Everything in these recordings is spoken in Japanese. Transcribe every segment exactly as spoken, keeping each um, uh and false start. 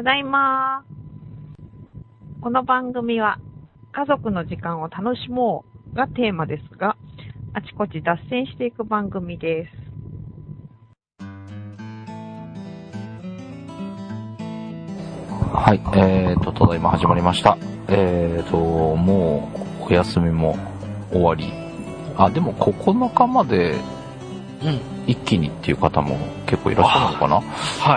ただいま。この番組は家族の時間を楽しもうがテーマですが、あちこち脱線していく番組です。 はい、えーと、ただいま始まりました。えーと、もうお休みも終わり。あ、でもここのかまで一気にっていう方も結構いらっしゃるのかな。 はい。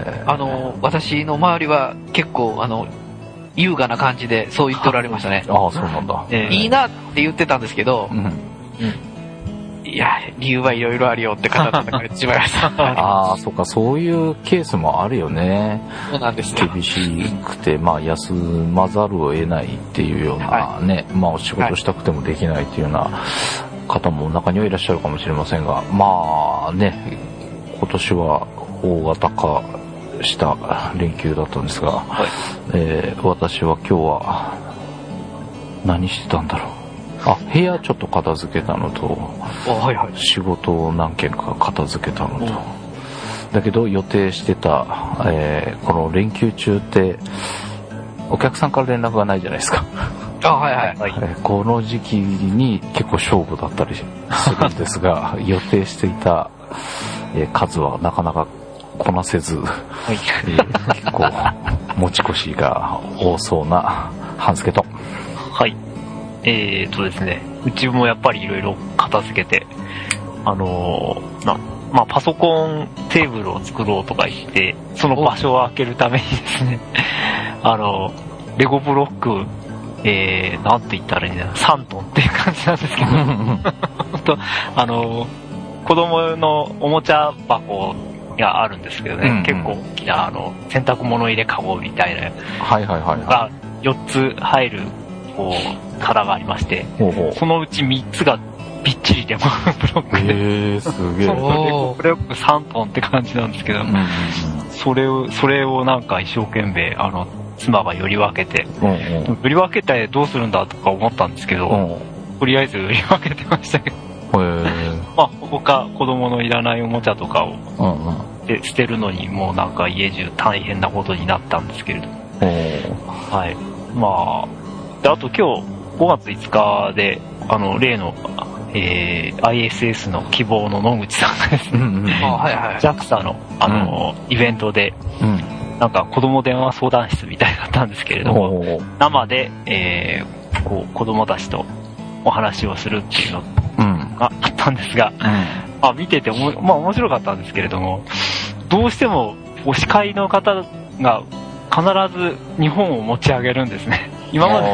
えー、 あの、私の周りは結構、あの、優雅な感じでそう言っておられましたね。 ああ、そうなんだ。 えー、いいなって言ってたんですけど、うんうん、いや、理由はいろいろあるよって方だったからしまいました。 ああ、そうか、そういうケースもあるよね。 そうなんですよ。 厳しくて、まあ、休まざるを得ないっていうようなね、はい、まあ、お仕事したくてもできないっていうような方も中にはいらっしゃるかもしれませんが、まあね、今年は大型化した連休だったんですが、はい、えー、私は今日は何してたんだろう。あ、部屋ちょっと片付けたのと、はいはい、仕事を何件か片付けたのと、だけど予定してた、えー、この連休中ってお客さんから連絡がないじゃないですか。 あ、はいはいはい、 えー、この時期に結構勝負だったりするんですが予定していた、えー、数はなかなかこなせず、はいえー、結構持ち越しが多そうな半助と。 はい。えーとですね、うちもやっぱりいろいろ片付けて、あのー、な、まあ、パソコンテーブルを作ろうとか言って、その場所を空けるためにですね、あのー、レゴブロック、えー、なんて言ったらいいんだろう、さんトンっていう感じなんですけど、本当あのー、子供のおもちゃ箱があるんですけどね、うんうん、結構大きな、あの、洗濯物入れカゴみたいな、 はいはいはい、 がよっつ入る、こう、殻がありまして、ほうほう、そのうちみっつがびっちりレゴブロックで、 えー、すげえ。 そのレゴブロックさんトンって感じなんですけど、うんうん、それを、それをなんか一生懸命、あの、妻がより分けて、うんうん、より分けてどうするんだとか思ったんですけど、うん、とりあえずより分けてましたけど、えー、まあ、他、子供のいらないおもちゃとかを、うんうん、で捨てるのにもうなんか家中大変なことになったんですけれど、はい。まあ、であと今日ごがついつかで、あの、例の、えー、アイエスエス の希望の野口さんがですね、うんうん、はいはい、ジャクサ の、あの、うん、イベントで、うん、なんか子供電話相談室みたいだったんですけれども、生で、えー、こう子供たちとお話をするっていうのがあったんですが、うん、まあ見てておも、まあ面白かったんですけれども、どうしてもお司会の方が必ず日本を持ち上げるんですね。今まで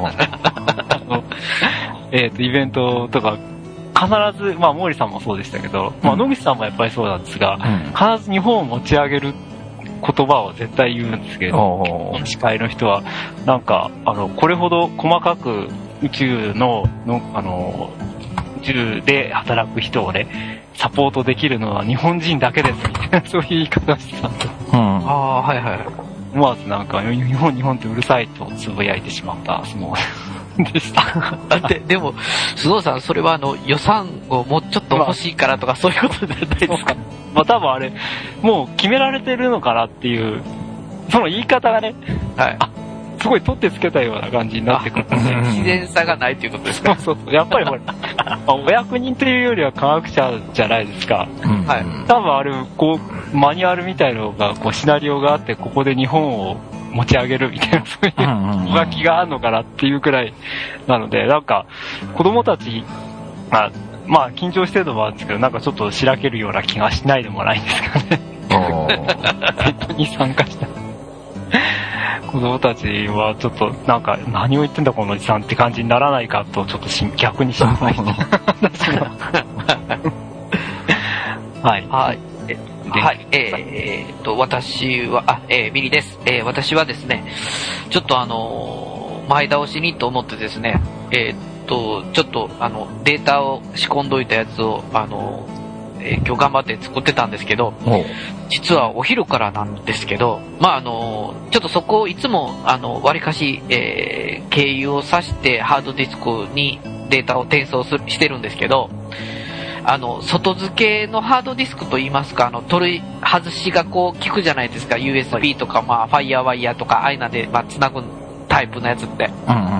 えっとイベントとか必ず、まあ毛利さんもそうでしたけど、まあ野口さんもやっぱりそうなんですが、うん、必ず日本を持ち上げる言葉を絶対言うんですけど、司会の人はなんかあのこれほど細かく宇宙ののあの宇宙で働く人をねサポートできるのは日本人だけですみたいなそういう言い方をしてたんで、うん、ああはいはい。思わずなんか日本日本ってうるさいとつぶやいてしまった相撲でした。 ででも須藤さんそれはあの予算をもうちょっと欲しいからとか、まあ、そういうことじゃないですか。 まあ多分あれもう決められてるのかなっていうその言い方がね、はい、あすごい取ってつけたような感じになってくるんで自然さがないということですか。 そうそうやっぱりほら、まあ、お役人というよりは科学者じゃないですか、うんはい、多分あれこうマニュアルみたいなのがこうシナリオがあってここで日本を持ち上げるみたいなそういう書きがあるのかなっていうくらいなのでなんか子供たちがまあ緊張してるのもあるんですけどなんかちょっとしらけるような気がしないでもないんですけどねイベントに参加した子供たちはちょっとなんか何を言ってんだこのおじさんって感じにならないかとちょっとし逆に心配してはいはいはい、えー、っと私はあ、えー、ミリです、えー、私はですねちょっとあのー、前倒しにと思ってですねえー、っとちょっとあのデータを仕込んどいたやつをあのーえー、今日頑張って作ってたんですけど実はお昼からなんですけどまああのちょっとそこをいつもあの割かし、えー、経由をさしてハードディスクにデータを転送するしてるんですけどあの、外付けのハードディスクといいますか、あの、取り外しがこう効くじゃないですか、ユーエスビー とか、まあ、ファイヤーワイヤーとか、ああいうので、まあ、繋ぐタイプのやつって。うんうん。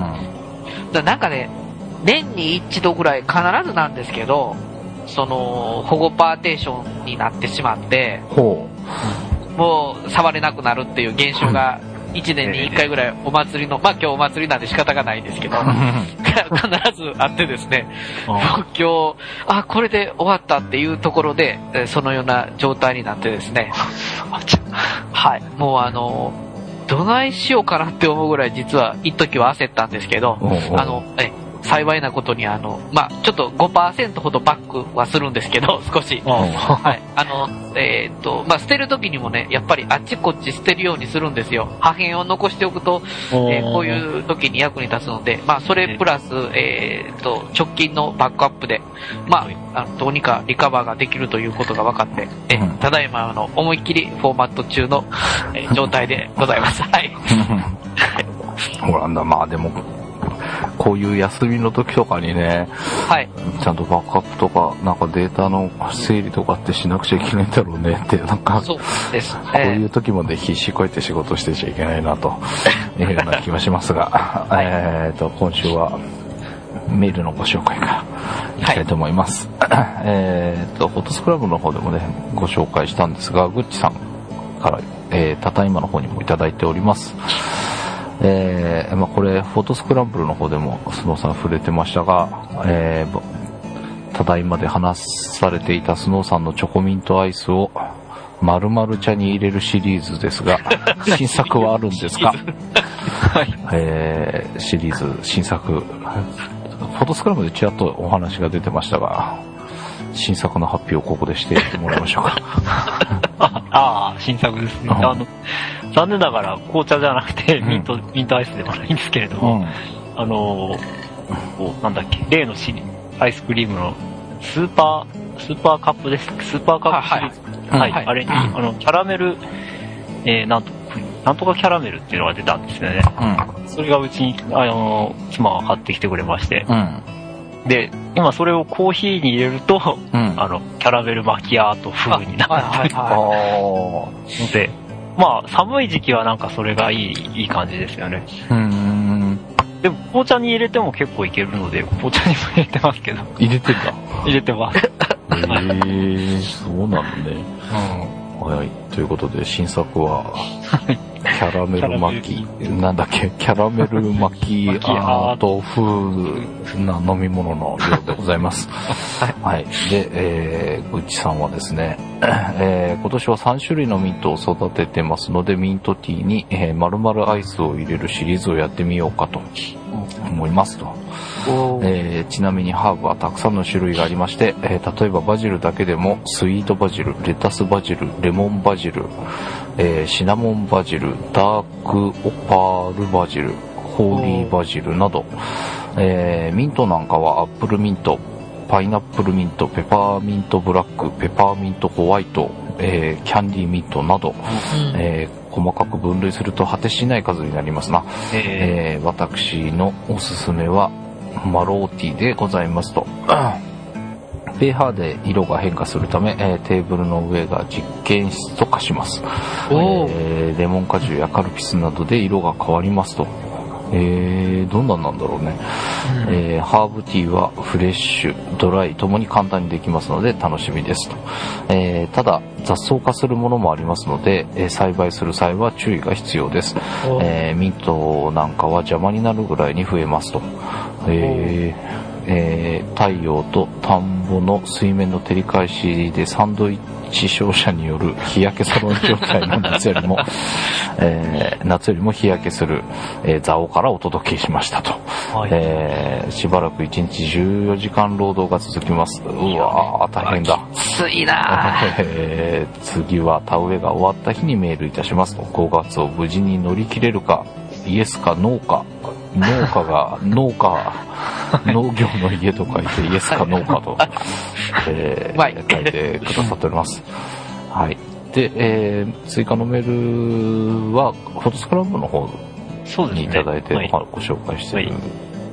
だなんかね、年に一度ぐらい必ずなんですけど、その、保護パーテーションになってしまって、ほう。もう、触れなくなるっていう現象が、一年に一回ぐらいお祭りの、まあ今日お祭りなんで仕方がないんですけど、必ずあってですね、今日、あ、これで終わったっていうところで、そのような状態になってですね、はい、もうあの、どないしようかなって思うぐらい実は一時は焦ったんですけど、あの、え、幸いなことにあの、まあ、ちょっと ごパーセント ほどバックはするんですけど、少し。はい。あの、えー、っと、まあ、捨てる時にもね、やっぱりあっちこっち捨てるようにするんですよ。破片を残しておくと、えー、こういう時に役に立つので、まあ、それプラス、えー、っと、直近のバックアップで、まあ、あのどうにかリカバーができるということが分かって、え、ただいま、あの、思いっきりフォーマット中の、えー、状態でございます。はい。 ほらんだ、まあでも、こういう休みの時とかにね、はい、ちゃんとバックアップとか、なんかデータの整理とかってしなくちゃいけないんだろうねって、なんか、そうです。こういう時まで必死こいて仕事してちゃいけないなと、いうような気はしますが、はい、えーと、今週はメールのご紹介からいきたいと思います。はい、えーと、フォトスクラブの方でもね、ご紹介したんですが、ぐっちさんから、えー、ただいまの方にもいただいております。えー、まあこれフォトスクランブルの方でもスノーさん触れてましたが、えー、ただいまで話されていたスノーさんのチョコミントアイスを丸々茶に入れるシリーズですが、新作はあるんですか？はい、えー、シリーズ新作、フォトスクランブルでちらっとお話が出てましたが、新作の発表をここでしてもらいましょうか。 ああ、新作ですね。あの残念ながら紅茶じゃなくてミント、うん、ミントアイスでもないんですけれども、うん、あのー、なんだっけ、例のシリアイスクリームのスーパー、スーパーカップです。スーパーカップシリーズ。はい。はい、あれに、あの、キャラメル、えー、なんと、なんとかキャラメルっていうのが出たんですよね。うん、それがうちに、あのー、妻が買ってきてくれまして、うん、で、今それをコーヒーに入れると、うん、あの、キャラメルマキアート風になってるので、まあ、寒い時期はなんかそれがいい、いい感じですよね。うーん。でも、紅茶に入れても結構いけるので、紅茶にも入れてますけど。 入れてんだ。 入れてます。へえー、そうなんね。うん。はい。ということで、新作は、キャラメル巻き、なんだっけ、キャラメル巻きアート風な飲み物のようでございます。はい。で、えー、ぐっちさんはですね、えー、今年はさん種類のミントを育ててますので、ミントティーに、えー、丸々アイスを入れるシリーズをやってみようかと思いますと。えー、ちなみにハーブはたくさんの種類がありまして、えー、例えばバジルだけでもスイートバジル、レタスバジル、レモンバジル、えー、シナモンバジル、ダークオパールバジル、ホーリーバジルなど、えー、ミントなんかはアップルミント、パイナップルミント、ペパーミントブラック、ペパーミントホワイト、えー、キャンディーミントなど、うん、えー、細かく分類すると果てしない数になりますな。えー、私のおすすめはマローティーでございますと。pH で色が変化するため、えー、テーブルの上が実験室と化します。えー、レモン果汁やカルピスなどで色が変わりますと。えー、どんなんなんだろうね。うん、えー、ハーブティーはフレッシュ、ドライともに簡単にできますので楽しみですと。えー、ただ雑草化するものもありますので、えー、栽培する際は注意が必要です。えー、ミントなんかは邪魔になるぐらいに増えますと。えーえー、太陽と田んぼの水面の照り返しでサンドイッチ照射による日焼けサロン状態の夏よりも、えー、夏よりも日焼けする、えー、蔵王からお届けしましたと、はい、えー、しばらくいちにちじゅうよじかん労働が続きます。うわー大変だ。 きついな、 えー、次は田植えが終わった日にメールいたしますと。ごがつを無事に乗り切れるか、イエスかノーか、農家が農家農業の家と書いてイエスかノーかと、えー、書いてくださっております。はい。で、えー、追加のメールはフォトスクランブルの方にいただいて、ね、はい、ご紹介しているもの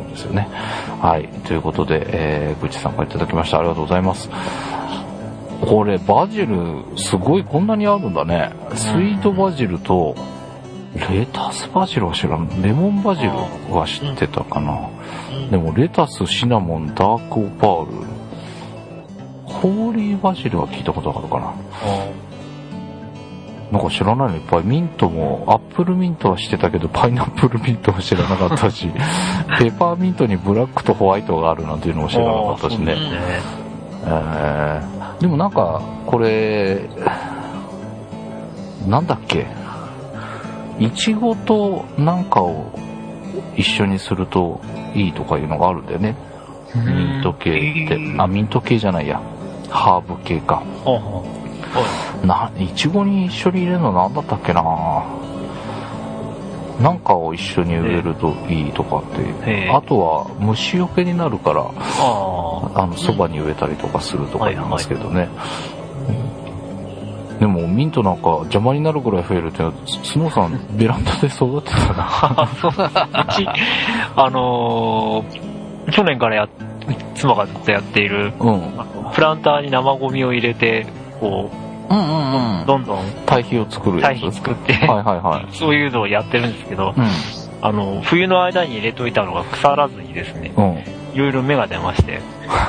んですよね。はい。ということで、えー、ぐっちさんからいただきました。ありがとうございます。これ、バジル、すごい、こんなにあるんだね。スイートバジルと、レタスバジルは知らん。レモンバジルは知ってたかな。でも、レタス、シナモン、ダークオパール、ホーリーバジルは聞いたことあるかな。なんか知らないのいっぱい。ミントも、アップルミントは知ってたけど、パイナップルミントは知らなかったし、ペパーミントにブラックとホワイトがあるなんていうのも知らなかったしね。えー、でもなんか、これ、なんだっけ、いちごとなんかを一緒にするといいとかいうのがあるんだよね。ミント系って。あ、ミント系じゃないや。ハーブ系か。な、いちごに一緒に入れるのなんだったっけな、なんかを一緒に植えるといいとかって。あとは虫除けになるから、あの、そばに植えたりとかするとか言いますけどね。はいはい、でもミントなんか邪魔になるぐらい増えるって、スノーさんベランダで育てたな。 そううち、あのー、去年からや、妻がずっとやっている、うん、プランターに生ゴミを入れて、こう、うんうんうん、どんどん堆肥を作るやつ。 堆肥作って、 はいはいはい、 そういうのをやってるんですけど、うん、あの、冬の間に入れといたのが腐らずにですね、うん、いろいろ芽が出まして。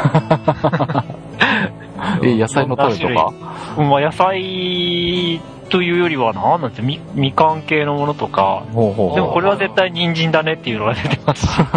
え、野菜の種とか？ まあ野菜というよりは、なんなんてみ、みかん系のものとか、ほうほうほう、でもこれは絶対人参だねっていうのが出てますし。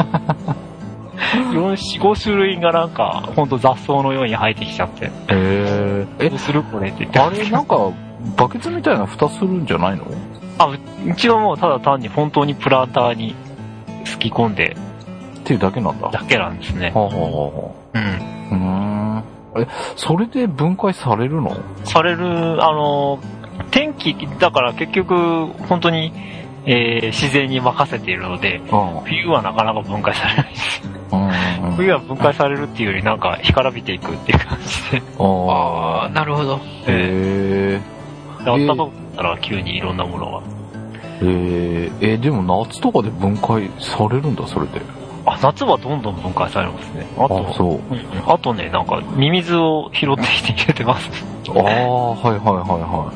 よん、ご種類がなんか、ほんと雑草のように生えてきちゃって。 へー。 どうするこれって言って。 あれ、なんか、バケツみたいな蓋するんじゃないの？ あ、うちはもうただ単に本当にプランターにすき込んで。 っていうだけなんだ。 だけなんですね。 はあはあはあ、うん。うーん。え、それで分解されるの？ される、あの、天気、だから結局、本当に、えー、自然に任せているので、ああ、冬はなかなか分解されないです。うんうん、冬は分解されるっていうよりなんか干からびていくっていう感じで。 ああ、なるほど。 へえ。で、あったと思ったら急にいろんなものが。 えー、えー、でも夏とかで分解されるんだ、それで。 あ、夏はどんどん分解されますね。あと、 あ、そう。うん、 あとね、なんか、ミミズを拾ってきて入れてます。 ああ、はいはいはいはい。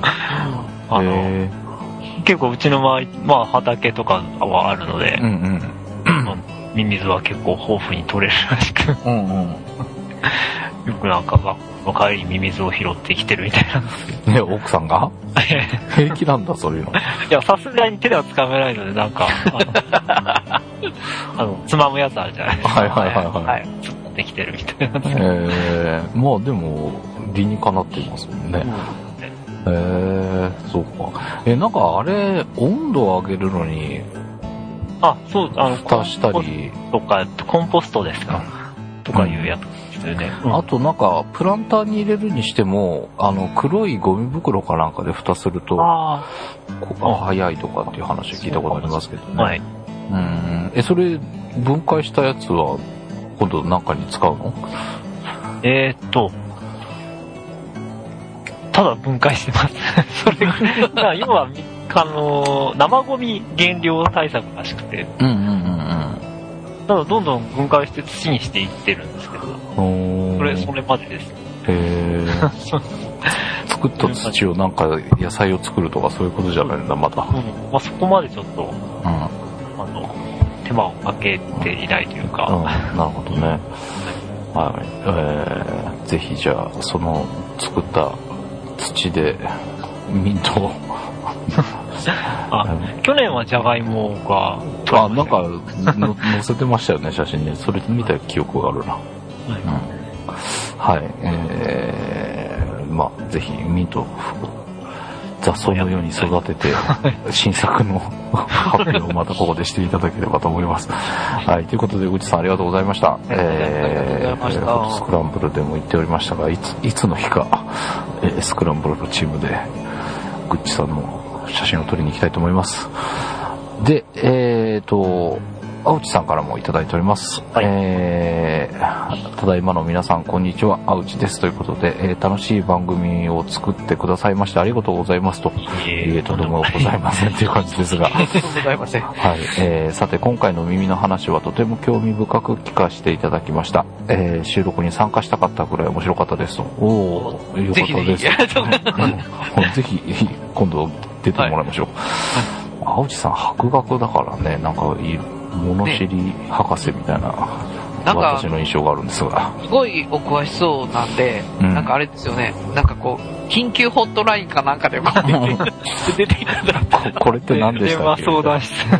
あの、えー、結構うちの周り、まあ畑とかはあるので、うんうん、ミミズは結構豊富に取れるらしく、うんうん、よくなんか学校の帰りにミミズを拾ってきてるみたいなんですけど。 ね、奥さんが平気なんだ、そういうの。 いや、さすがに手では掴めないので、なんか、あの、あのつまむやつあるじゃないですか。 はいはいはいはい。 はい。つまってきてるみたいなんですけど。 えー、まあでも、理にかなっていますもんね。うんえー、そうか。え、なんかあれ、温度を上げるのに、 あ、そう、あの、 蓋したり。 とか、コンポストですか、うん、とかいうやつですよね、 うん。あとなんか、プランターに入れるにしても、あの、黒いゴミ袋かなんかで蓋すると、あこ早いとかっていう話聞いたことありますけどね。はい。うん。え、それ、分解したやつは、今度なんかに使うの？ えーっと、ただ分解してます。それが、要は、あの、生ゴミ減量対策らしくて。うんうんうんうん。ただどんどん分解して土にしていってるんですけど。それ、それまでです。 へー。作った土をなんか野菜を作るとかそういうことじゃないんだ、まだ。うん。 まあそこまでちょっと、うん。あの、手間をかけていないというか。うん、 なるほどね。はい。えー、ぜひじゃあ、その作った土でミントをあ、去年はジャガイモがあ、なんかの載せてましたよね、写真に。それ見た記憶があるな。はい、うん、はい、えー、まあぜひミント雑草のように育てて新作の発表をまたここでしていただければと思います。はい、ということで、うちさんありがとうございました。えー、スクランブルでも言っておりましたが、いついつの日か、えー、スクランブルのチームでグッチさんの写真を撮りに行きたいと思います。で、えーと青地さんからもいただいております。 はい、 えー、ただいまの皆さんこんにちは、青地ですということで、えー、楽しい番組を作ってくださいましてありがとうございますと。いえ、とてもございませんという感じですが。 とんでもございません。 はい、えー、さて今回の耳の話はとても興味深く聞かせていただきました。えー、収録に参加したかったくらい面白かったですと。おー、よかったです。ぜひ、ぜひ今度出てもらいましょう。はい、青地さん博学だからね、なんかいい物知り博士みたいな、なんか私の印象があるんですが、 すごいお詳しそうなんで、うん、なんかあれですよね、なんかこう緊急ホットラインかなんかでこう出ていただいたこれって何でしたっけ？ 電話相談室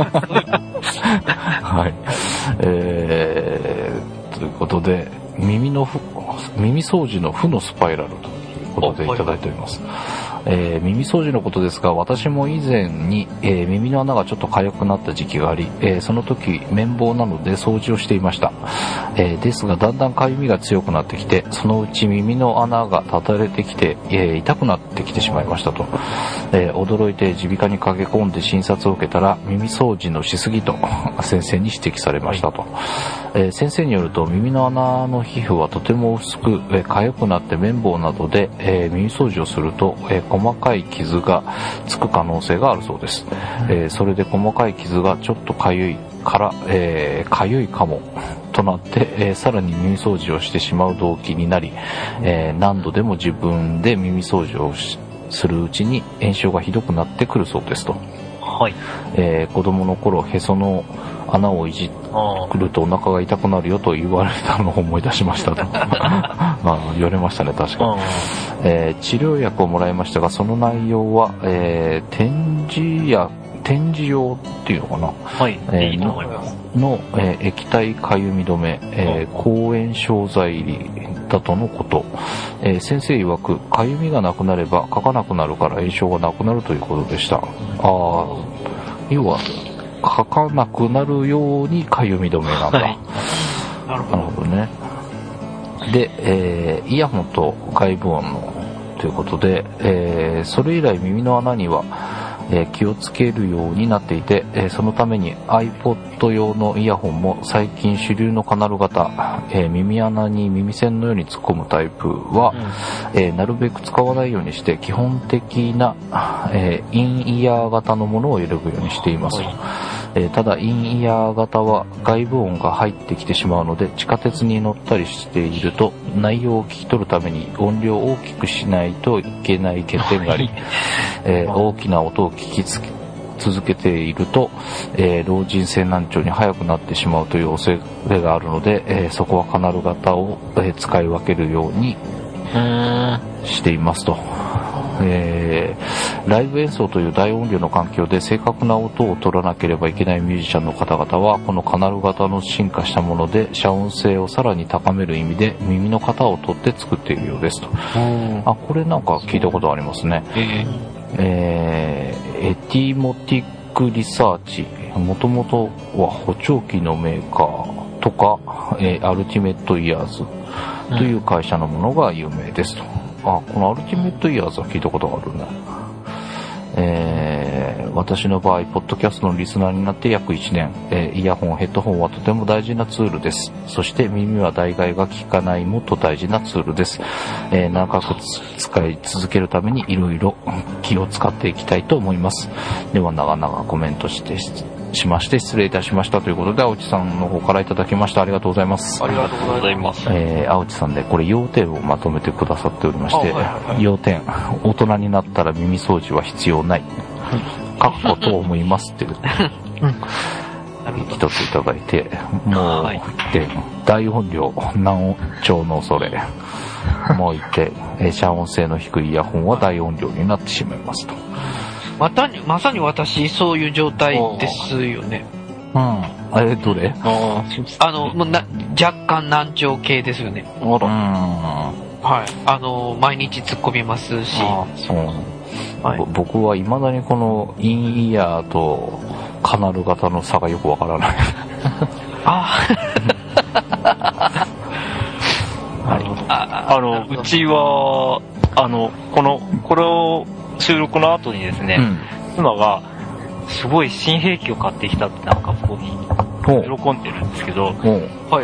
はい、えー、ということで耳の耳掃除の負のスパイラルということでいただいております。えー、耳掃除のことですが、私も以前に、えー、耳の穴がちょっと痒くなった時期があり、えー、その時綿棒なので掃除をしていました。えー、ですがだんだん痒みが強くなってきて、そのうち耳の穴がたたれてきて、えー、痛くなってきてしまいましたと。えー、驚いて耳鼻科に駆け込んで診察を受けたら、耳掃除のしすぎと先生に指摘されましたと。えー、先生によると耳の穴の皮膚はとても薄く、えー、痒くなって綿棒などで、えー、耳掃除をすると、えー細かい傷がつく可能性があるそうです。えー、それで細かい傷がちょっとかゆいから、えー、かゆいかもとなって、えー、さらに耳掃除をしてしまう動機になり、えー、何度でも自分で耳掃除をするうちに炎症がひどくなってくるそうですと。 はい。 えー、子供の頃へその穴をいじるとお腹が痛くなるよと言われたのを思い出しましたと。まあ言われましたね、確かに。えー、治療薬をもらいましたが、その内容は、えー、点字や点字用っていうのかな、 はい、 えー、 いいと思います。 の、えー、液体かゆみ止め、えー、抗炎症剤入りだとのこと。えー、先生曰く、かゆみがなくなれば書かなくなるから炎症がなくなるということでした。ああ、要は書かなくなるようにかゆみ止めなんだ。はい、 なるほど。 なるほどね。で、えー、イヤホンと外部音のということで、えー、それ以来耳の穴には、えー、気をつけるようになっていて、えー、そのために iPod 用のイヤホンも最近主流のカナル型、えー、耳穴に耳栓のように突っ込むタイプは、うんえー、なるべく使わないようにして基本的な、えー、インイヤー型のものを選ぶようにしています。えー、ただインイヤー型は外部音が入ってきてしまうので、地下鉄に乗ったりしていると内容を聞き取るために音量を大きくしないといけない欠点があり、えー、大きな音を聞きつけ続けていると、えー、老人性難聴に早くなってしまうという恐れがあるので、えー、そこはカナル型を、えー、使い分けるようにしていますと。えー、ライブ演奏という大音量の環境で正確な音を取らなければいけないミュージシャンの方々は、このカナル型の進化したもので遮音性をさらに高める意味で耳の型を取って作っているようですと。あ、これなんか聞いたことありますね。えーえー、エティモティックリサーチ、もともとは補聴器のメーカーとか、えー、アルティメットイヤーズという会社のものが有名ですと。あ、このアルティメットイヤーズは聞いたことがあるね。えー、私の場合、ポッドキャストのリスナーになって約いちねん、えー、イヤホン、ヘッドホンはとても大事なツールです。そして耳は代替が効かないもっと大事なツールです。えー、長く使い続けるためにいろいろ気を使っていきたいと思います。では長々コメントしてしまして失礼いたしましたということで、青地さんの方からいただきました。ありがとうございます。 ありがとうございます。 えー、青地さんでこれ要点をまとめてくださっておりまして、はいはいはい、要点、大人になったら耳掃除は必要ない。かっこと思いますっていう。一ついただいて、もう一点、大音量、難聴の恐れ。もう一点、遮音性の低いイヤホンは大音量になってしまいますと。 またに、まさに私、そういう状態ですよね。 うん。あれ、どれ？ ああの、もうな、若干難聴系ですよね。 あら。うん。 はい。あの、毎日突っ込みますし。 あ、そう。はい、僕は未だにこのインイヤーとカナル型の差がよくわからない。 ああ。あの、うちは、あの、この、これを収録の後にですね、うん、妻が、すごい新兵器を買ってきたってなんかこう、 喜んでるんですけど、 はい、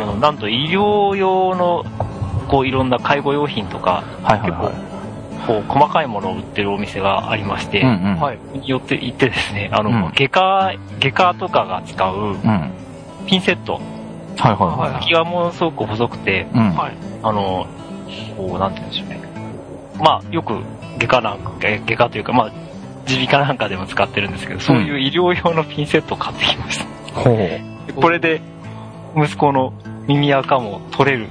あのなんと医療用のこういろんな介護用品とか、はいはいはい、結構こう細かいものを売ってるお店がありまして、うんうん、はい、によって行ってですね、あの、うん、外科外科とかが使うピンセット、はいはいはい、先がものすごく細くて、うん、あのこうなんて言うんでしょうね、まあよく外科なんか外科というかまあ耳鼻科なんかでも使ってるんですけど、そういう医療用のピンセットを買ってきました。うん、これで息子の耳垢も取れる。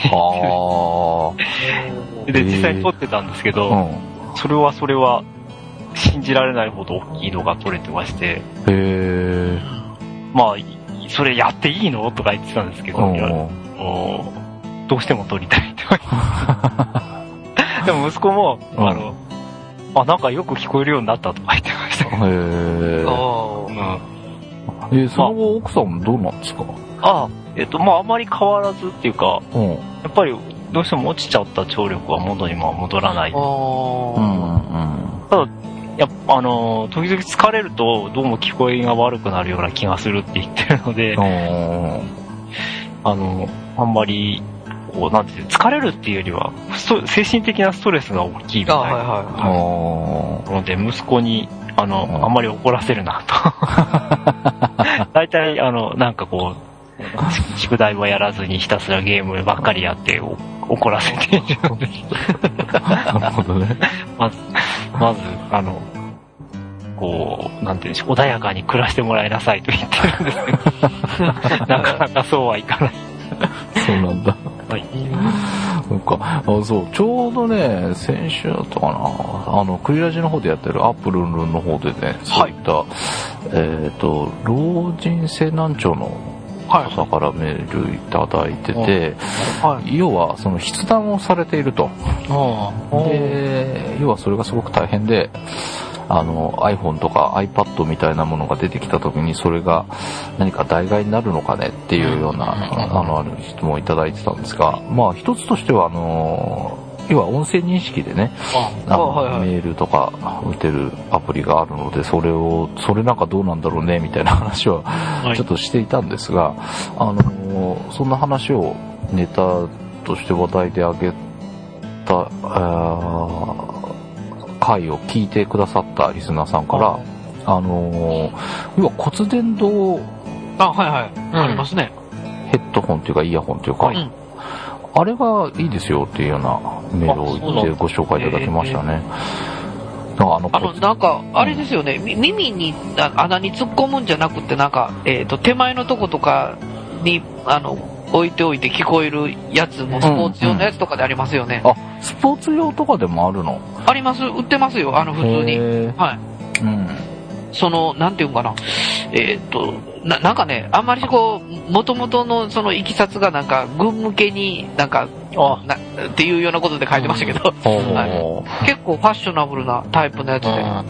で実際に取ってたんですけど、うん、それはそれは信じられないほど大きいのが取れてまして、へまあそれやっていいのとか言ってたんですけど、いやもうどうしても取りたいって言われてでも息子も、うん、あのあなんかよく聞こえるようになったとか言ってましたけど。へー。あうん、えー、その後奥さんもどうなんですか？ ああ、えっとまああまり変わらずっていうか、うん、やっぱりどうしても落ちちゃった聴力は元にも戻らない。あうんうん、ただやっぱあの時々疲れるとどうも聞こえが悪くなるような気がするって言ってるので、あのあんまりこうなんていう疲れるっていうよりは精神的なストレスが大きいみたいな、はいはい、ので息子にあの、うん、あんまり怒らせるなと大体あのなんかこう宿題はやらずにひたすらゲームばっかりやって怒らせているのでなるほどね。まずまずあのこうなんていうんでしょう、穏やかに暮らしてもらいなさいと言ってるんですけどなかなかそうはいかない。 そうなんだ。はい。そうか。あ、そう。ちょうどね、先週だったかな。あの、クリラジの方でやってるアップルンルンの方でね、そういった、はい、えっ、ー、と、老人性難聴の方からメールいただいてて、はい、要は、その筆談をされていると。で、要はそれがすごく大変で、あの iPhone とか iPad みたいなものが出てきた時にそれが何か代替になるのかねっていうようなあのある質問をいただいてたんですが、まあ一つとしてはあの要は音声認識でね、あの、はいはい、メールとか打てるアプリがあるので、それをそれなんかどうなんだろうねみたいな話はちょっとしていたんですが、はい、あのそんな話をネタとして話題であげたあ回を聞いてくださったリスナーさんから、あのー、要は骨伝導、 あ、はいはい、うん、ありますね。 ヘッドホンというかイヤホンというか、はい、あれがいいですよっていうようなメールを言ってご紹介いただきましたね。 なんかあの、あのなんかあれですよね、うん、耳に穴に突っ込むんじゃなくて、なんかえっと手前のとことかにあの置いておいて聞こえるやつもスポーツ用のやつとかでありますよね。 うんうん、あ、スポーツ用とかでもあるの？ あります、売ってますよ、あの普通に。はい。うん。そのなんていうかな、えー、っとななんかね、あんまりこう元々のそのいきさつがなんか軍向けになんかあなっていうようなことで書いてましたけど、うんはい、結構ファッショナブルなタイプのやつで、はい。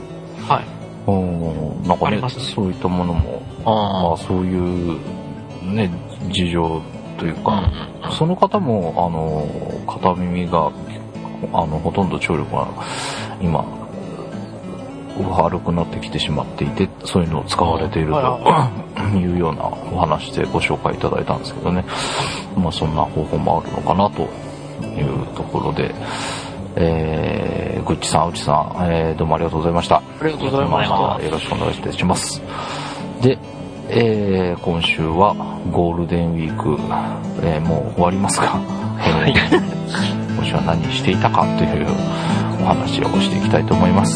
うん、なんかね、そういったものも、あまあそういうね事情というか、うん、その方もあの片耳があのほとんど聴力が今悪くなってきてしまっていて、そういうのを使われているというようなお話でご紹介いただいたんですけどね、まあそんな方法もあるのかなというところで、えー、ぐっちさん、うちさん、えー、どうもありがとうございました。ありがとうございました。 よろしくお願いいたします。で、えー、今週はゴールデンウィーク、えー、もう終わりますか。はい。今週は何していたかというお話をしていきたいと思います。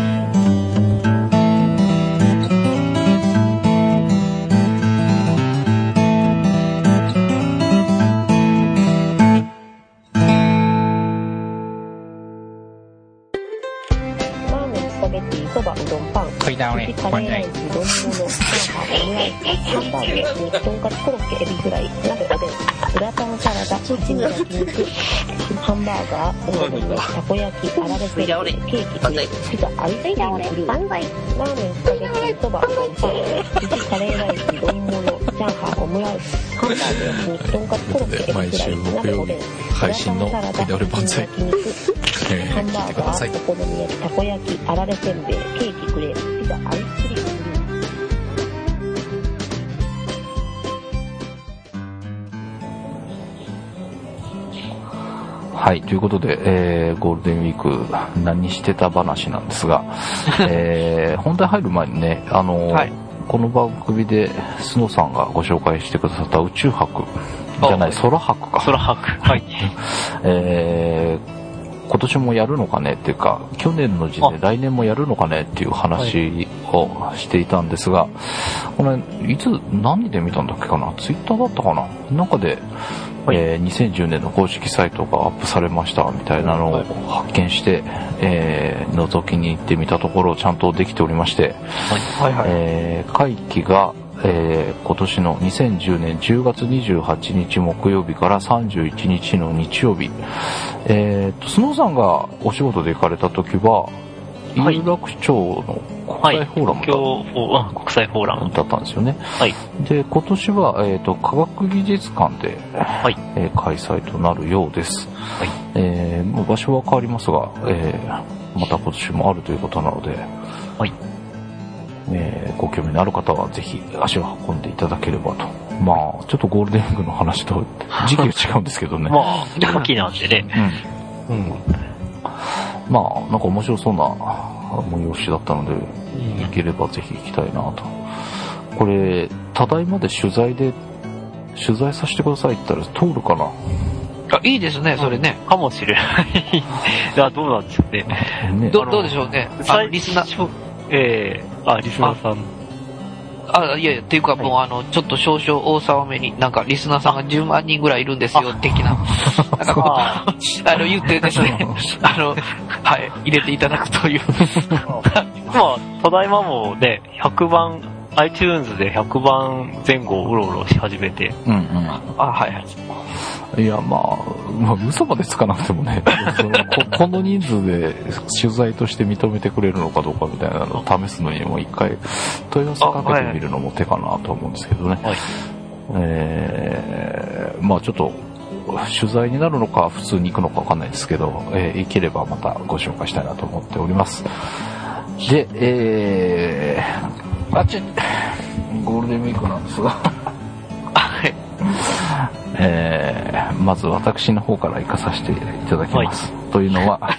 カレーライス、丼物、チャーハン、オムライス、ハンバーグ、肉、とんかつ、コロッケ、エビフライ、鍋、おでん、グラタン、サラダ、チヂミ、焼肉、ハンバーガー、お好み、たこ焼き、あられせんべい、ケーキ、クレープ、ピザ、アイスクリーム、フルーツ、ラーメン、スパゲッティ、そば、うどん、パン、寿司、カレーライス、丼物、チャーハン、オムライス、ハンバーグ、焼肉、とんかつ、コロッケ、エビフライ、鍋、おでん、 配信のビデオレバンザイ、 ハンバーガー、お好み焼き、たこ焼き、あられせんべい、ケーキ、クレープ、ピザ、アイスクリーム、フルーツ。 はい、ということで、えー、ゴールデンウィーク何してた話なんですが、えー、本題入る前にね、あのーはい、この番組でスノーさんがご紹介してくださった宇宙博じゃない、空博か。 空博。はい。 えー、今年もやるのかねっていうか、去年の時で来年もやるのかねっていう話をしていたんですが、これ、いつ、何で見たんだっけかな、ツイッターだったかな、なんかで、はい、えー、にせんじゅうねんの公式サイトがアップされましたみたいなのを発見して、えー、覗きに行ってみたところちゃんとできておりまして、はいはいはい、えー、会期が、えー、今年のにせんじゅうねんじゅうがつにじゅうはちにち木曜日からさんじゅういちにちの日曜日、えーと、スノーさんがお仕事で行かれた時は、有楽町の国際フォーラムだ、 はい、国際フォーラムだったんですよね。 はい。 で、今年は、えーと、科学技術館で、 はいえー、開催となるようです。 はい。 えー、もう場所は変わりますが、えー、また今年もあるということなので、 はい。 えー、ご興味のある方はぜひ足を運んでいただければと。まあ、ちょっとゴールデンウィークの話と時期が違うんですけどね。 まあ、秋なんでね。 うん。うん。まあ、なんか面白そうな催しだったので、うん、行ければぜひ行きたいなと。これ、ただいまで取材で、取材させてくださいって言ったら通るかな。 あ、いいですね、それね。 かもしれない。いや、どうなんでしょうね。 ねど、どうでしょうね。あ、リスナー。 ええー、あ、リスナーさん。 あ、いやいや、っていうかもう、はい、あの、ちょっと少々大騒めに、なんかリスナーさんがじゅうまんにんぐらいいるんですよ、的な。なんかこう、あの、言ってですね、あの、はい、入れていただくという。 まあ、ただいまもね、ひゃくばん、iTunes でひゃくばんぜん後をうろうろし始めて。 うんうん。 あ、はいはい。 いや、まあ、まあ、嘘までつかなくてもね、その こ, この人数で取材として認めてくれるのかどうかみたいなのを試すのにも一回問い合わせかけてみるのも手かなと思うんですけどね。はい、えー、まあちょっと、取材になるのか普通に行くのかわかんないですけど、えー、行ければまたご紹介したいなと思っております。で、えー、あっち、ゴールデンウィークなんですが、 はい。 えー、まず私の方から行かさせていただきます。はい、というのは、はい、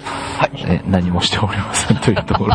え何もしておりませんというところ。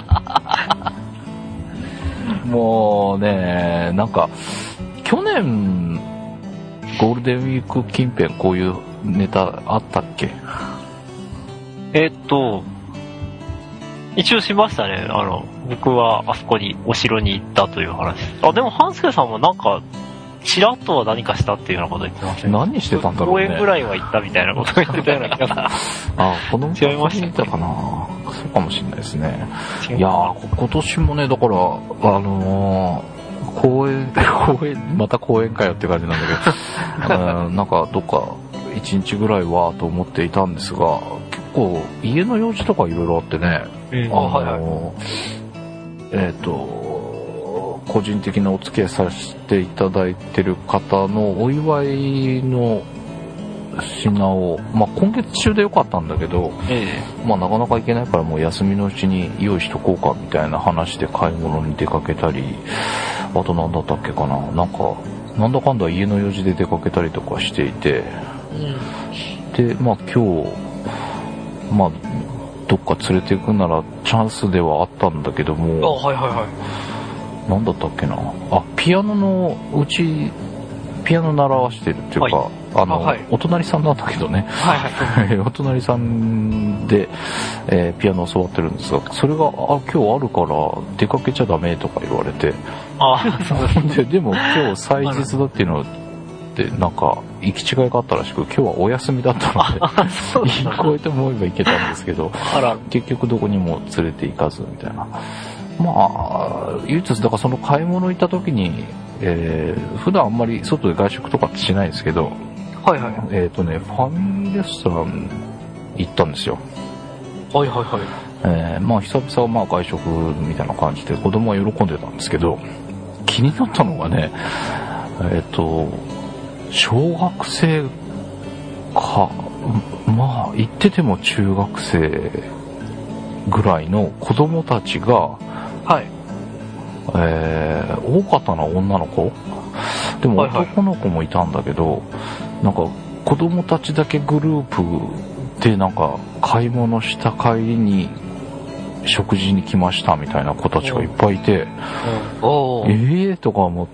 もうね、なんか、去年、ゴールデンウィーク近辺こういうネタあったっけ？ えー、っと、一応しましたね。あの、僕はあそこに、お城に行ったという話。あ、でも、半助さんもなんか、ちらっとは何かしたっていうようなこと言ってません？ 何してたんだろうね。 公園ぐらいは行ったみたいなこと言ってたような気がする。 あ、子供違いましたかな。そうかもしれないですね。いやー、今年もね、だから、あのー、公園、公園、また公園かよって感じなんだけど、なんかどっか一日ぐらいはと思っていたんですが、結構家の用事とかいろいろあってね、 えー、 あのー、はいはい、えっと、個人的なお付き合いさせていただいてる方のお祝いの品を、まあ、今月中でよかったんだけど、 ええ、まあ、なかなか行けないからもう休みのうちに用意しとこうかみたいな話で買い物に出かけたり、あと何だったっけかな、なんかなんだかんだ家の用事で出かけたりとかしていて、うん、でまあ今日まあどっか連れて行くならチャンスではあったんだけども、 あ、はいはいはい、 なんだったっけなあ、ピアノのうちピアノ習わしてるっていうか、はい、あの、はい、お隣さんなんだけどね、 はいはい、 お隣さんで、えー、ピアノを教わってるんですが、それがあ今日あるから出かけちゃダメとか言われて、 あででも今日祭日だっていうのでなんか行き違いがあったらしく、今日はお休みだったので行こうと思えば行けたんですけど、 あら結局どこにも連れて行かずみたいな。まあ唯一だからその買い物行った時に、えー、普段あんまり外で外食とかってしないんですけど、 はいはい、 えっとねファミリーレストラン行ったんですよ。 はいはいはい、 えー、まあ久々まあ外食みたいな感じで子供は喜んでたんですけど、気になったのがね、えっと小学生か、まあ言ってても中学生ぐらいの子供たちが、 はい、 えー、多かったのは女の子でも男の子もいたんだけど、はいはい、なんか子供たちだけグループで、なんか、買い物した帰りに、食事に来ましたみたいな子たちがいっぱいいて、うん、えーとか思って、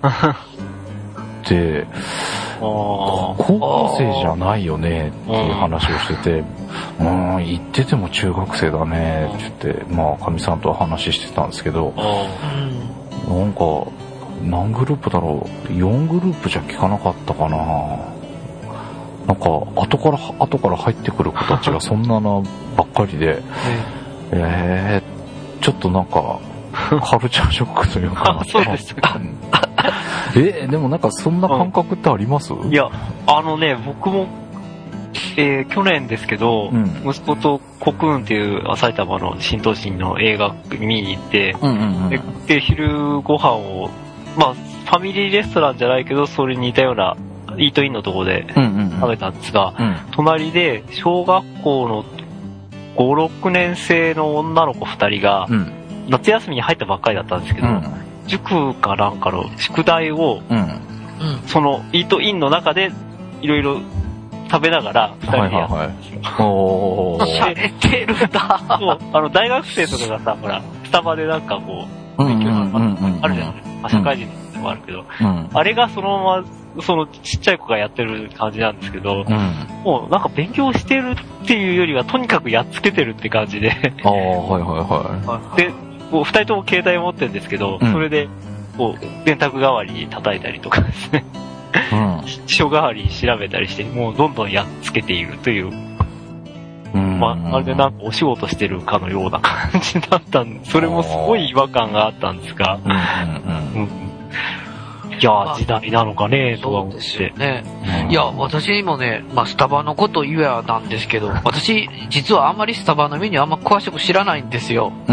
高校生じゃないよねっていう話をしてて、うん、行ってても中学生だねって言って、まあ、かみさんと話してたんですけど、なんか、何グループだろう、よんグループじゃ聞かなかったかな。なんか、後から、後から入ってくる子たちがそんななばっかりで、えー、ちょっとなんか、カルチャーショックというか。 あ、そうですか。 えー、でもなんかそんな感覚ってあります？ いや、あのね、僕も、えー、去年ですけど、うん、息子とコクーンっていう埼玉の新都心の映画見に行って、うんうんうん、で, で昼ご飯を、まあ、ファミリーレストランじゃないけど、それに似たような、イートインのところで食べたんですが、うんうんうん、隣で小学校のご、ろくねん生の女の子ふたりが、うん、夏休みに入ったばっかりだったんですけど、うん、塾かなんかの宿題を、うん、そのイートインの中でいろいろ食べながらふたりでやってるんですよ。 おー。しゃれてるんだ。 そう、あの大学生とかがさ、ほら、スタバでなんかこう、勉強あるじゃないですか。まあ、社会人でもあるけど、うん、あれがそのまま、そのちっちゃい子がやってる感じなんですけど、うん、もうなんか勉強してるっていうよりはとにかくやっつけてるって感じで。 ああ、はいはいはい。 で、こう二人とも携帯持ってるんですけど、うん、それで、こう、電卓代わりに叩いたりとかですね。うん。書代わりに調べたりして、もうどんどんやっつけているという。うん。まあ、あれでなんかお仕事してるかのような感じだったんで、それもすごい違和感があったんですが。うんうんうん。うんいやー、時代なのかねとは思って。そうですね。うん、いや、私もね、まあ、スタバのこと言えばなんですけど、私、実はあんまりスタバのメニューあんま詳しく知らないんですよ。うんうん。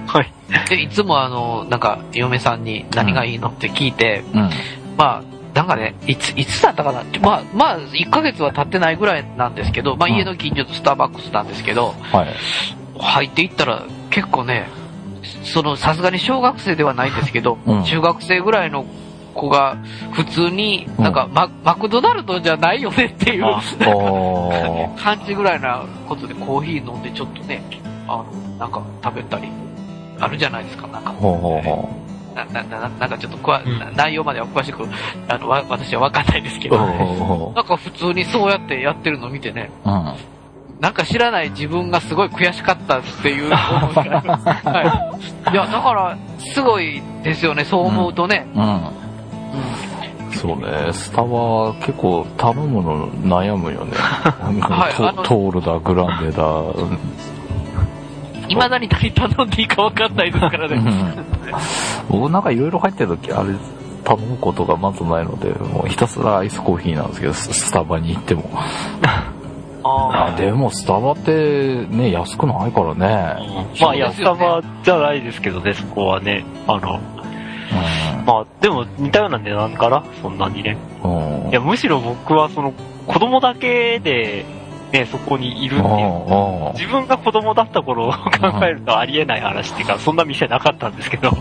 はい。で、いつもあの、なんか、嫁さんに何がいいのって聞いて、うん、まあ、なんかね、いつ、いつだったかなって、まあ、まあ、いっかげつは経ってないぐらいなんですけど、まあ、家の近所とスターバックスなんですけど、はい。入っていったら、結構ね、その、さすがに小学生ではないんですけど、うん、中学生ぐらいの子が普通になんか、うん、マ, マクドナルドじゃないよねっていう感じぐらいなことでコーヒー飲んでちょっとね、あの、なんか食べたりあるじゃないですか、なんか。ほうほうほうな, な, な, なんかちょっとこわ、うん、内容までは詳しくあのわ私は分かんないですけど、なんか普通にそうやってやってるのを見てね、うん、なんか知らない自分がすごい悔しかったっていう思いが、はい、いやだからすごいですよね、そう思うとね。うんうんうん、そうね、スタバ結構頼むの悩むよね。はい、ト, トールだグランデだ。 未だに何頼んでいいか分かんないですからね。 僕なんかいろいろ入ってる時あれ頼むことがまずないので、もうひたすらアイスコーヒーなんですけど、スタバに行っても。あでもスタバってね安くないからね。 まあいやスタバじゃないですけどね、そこはね、あの。うん、まあでも似たような値段からそんなにね、うん、いやむしろ僕はその子供だけでねそこにいるっていう、自分が子供だった頃を考えるとありえない話っていうか、そんな店なかったんですけど。あ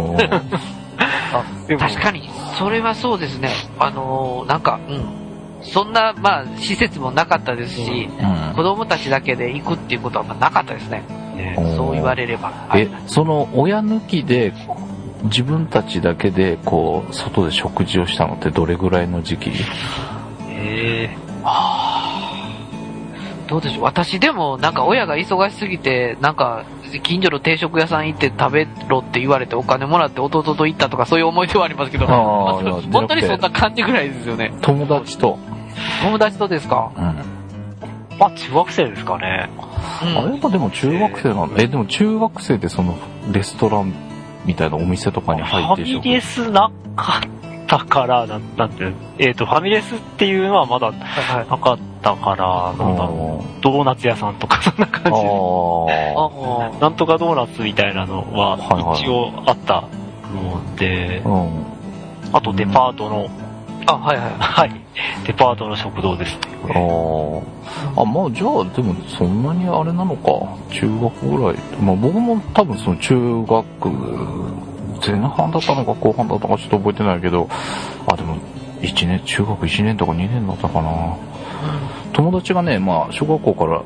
でも確かにそれはそうですね。あのー、なんか、うん、そんなまあ施設もなかったですし、うん、子供たちだけで行くっていうことはまあなかったですね。ね、そう言われれば。 え、その親抜きで自分たちだけでこう外で食事をしたのってどれぐらいの時期？ ええー、はあ、どうでしょう。私でもなんか親が忙しすぎてなんか近所の定食屋さん行って食べろって言われてお金もらって弟と行ったとかそういう思い出はありますけど、あ、本当にそんな感じぐらいですよね。 友達と友達とですか？うん。 まあ中学生ですかね。 うん、あれはでも中学生なんだ。え、でも中学生でそのレストランみたいなお店とかに入ってファミレスなかったから、な, なんて、えっ、ー、と、ファミレスっていうのはまだなかったから、なんだろう、ドーナツ屋さんとかそんな感じで。あなんとかドーナツみたいなのは一応あったので、はいはい、あとデパートの、 あ、はいはい。 はい。デパートの食堂です。 ああ。あ、まあじゃあ、でもそんなにあれなのか。中学ぐらい。まあ僕も多分その中学前半だったのか後半だったのかちょっと覚えてないけど、あ、でも一年、中学いちねんとかにねんだったかな。うん、友達がね、まあ小学校から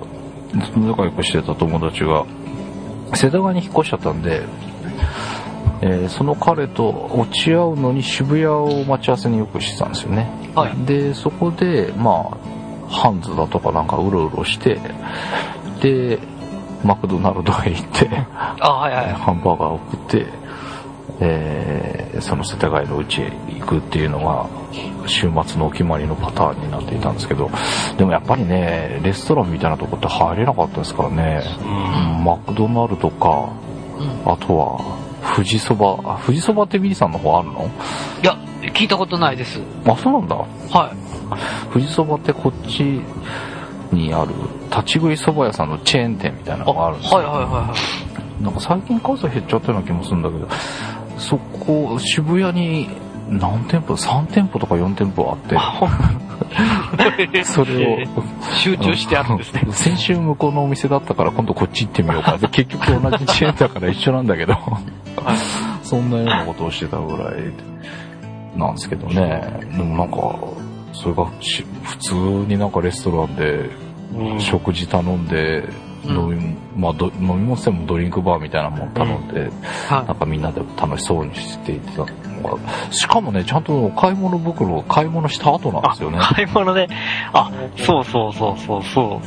仲良くしてた友達が世田谷に引っ越しちゃったんで、えー、その彼と落ち合うのに渋谷を待ち合わせによくしてたんですよね。はい、でそこでまあハンズだとかなんかうろうろしてでマクドナルドへ行ってあ、はいはい、 ハンバーガーを食って、えー、その世田谷の家へ行くっていうのが週末のお決まりのパターンになっていたんですけど、でもやっぱりねレストランみたいなとこって入れなかったですからね、うん、マクドナルドか、うん、あとは富士そば、富士そばってビリさんの方あるの？ いや聞いたことないです。 あ、そうなんだ。 はい。 富士そばってこっちにある立ち食いそば屋さんのチェーン店みたいなのがあるんですよ。 はいはいはいはい。 なんか最近数減っちゃったような気もするんだけど、そこ渋谷に何店舗さん店舗とかよん店舗あってそれを集中してあるんですね。 先週向こうのお店だったから今度こっち行ってみようかで結局同じチェーンだから一緒なんだけどそんなようなことをしてたぐらいなんですけどね。でもなんかそれが普通になんかレストランで食事頼んで、うん、飲みまあ、飲み物でもドリンクバーみたいなもの頼んで、うんはい、なんかみんなで楽しそうにしていてたのが、しかもねちゃんと買い物袋を買い物した後なんですよね。 買い物で、あ、そうそうそうそうそう。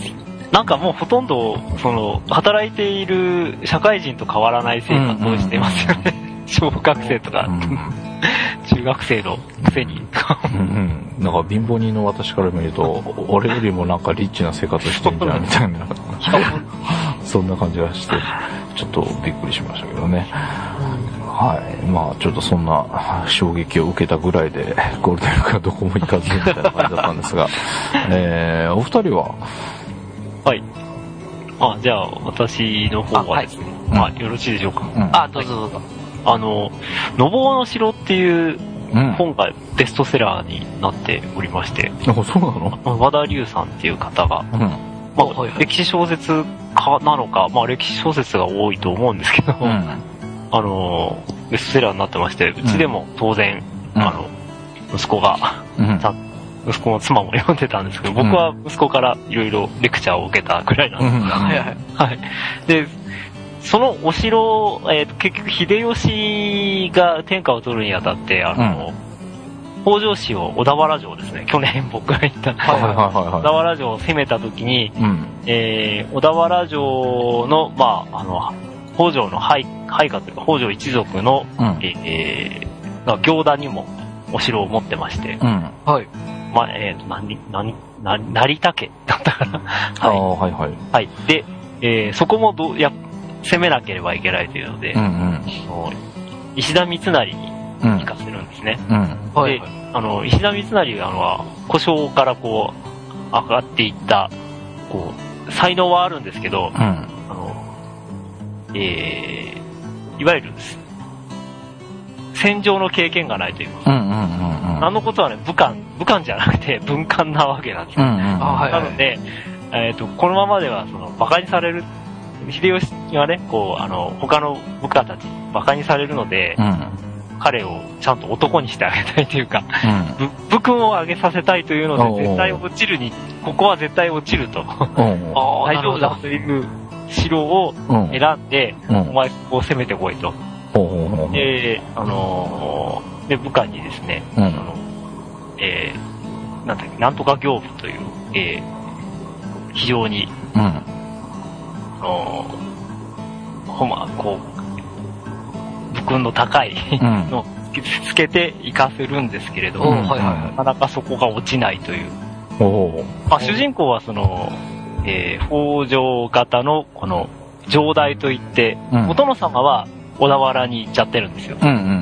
なんかもうほとんどその働いている社会人と変わらない生活をしてますよね。うんうんうん、小学生とか、うん、中学生のくせに。 うんうん、なんか貧乏人の私から見ると俺よりもなんかリッチな生活してんじゃんみたいなそんな感じがしてちょっとびっくりしましたけどね。はい、まあちょっとそんな衝撃を受けたぐらいでゴールデンウィークはどこも行かずみたいな感じだったんですが、えー、お二人は？ はい。あ、じゃあ私の方はですね、あ、はい、あ、よろしいでしょうか。 うん、あ、どうぞどうぞ。 あの、のぼうの城っていう本がベストセラーになっておりまして。 うん、そうなの？ 和田龍さんっていう方が、うん、まあ、歴史小説家なのか、まあ歴史小説が多いと思うんですけど、うん、あの、ベストセラーになってまして、うちでも当然、うん、あの、息子が、うん、息子の妻も読んでたんですけど、僕は息子からいろいろレクチャーを受けたくらいなんですが、うん、はいはい。はい。で、そのお城、えー、結局秀吉が天下を取るにあたって、あの、うん、北条氏を小田原城ですね、去年僕が行った、はいはいはいはい、小田原城を攻めた時に、うん、えー、小田原城の、まあ、あの、北条の配配下というか、北条一族の、うん、えー、行田にもお城を持ってまして、うん、はい。まあ、えー、何、何、何、成田家だったかな。はい。 はいはい。 はい。で、えー、そこもどう、や、攻めなければいけないというので、うんうん、石田三成に行かせるんですね。うんうん、で、あの、石田三成は、古城からこう、上がっていった、こう、才能はあるんですけど、うん、あの、えー、いわゆる、戦場の経験がないというか、うんうんうんうん、あのことはね、武漢、武漢じゃなくて文漢なわけなんですよ。うんうんうん、なので、えっと、このままでは、その、馬鹿にされる、秀吉はね、こう、あの、他の部下たち、馬鹿にされるので、うん、彼をちゃんと男にしてあげたいというか、うん、武勲を上げさせたいというので、絶対落ちるに、ここは絶対落ちると、大丈夫だという城を選んで、うん、お前ここを攻めてこいと。で、あのー、で、部下にですね、うん、あのえー、なんだっけ、なんとか行部という、えー、非常に、うん、あのー、ほま、こう、武勲の高いのをつけて行かせるんですけれども、うん、なかなかそこが落ちないという。まあ、主人公はその、えー、北条型のこの城代といって、うん、お殿様は小田原に行っちゃってるんですよ。うんうんうん、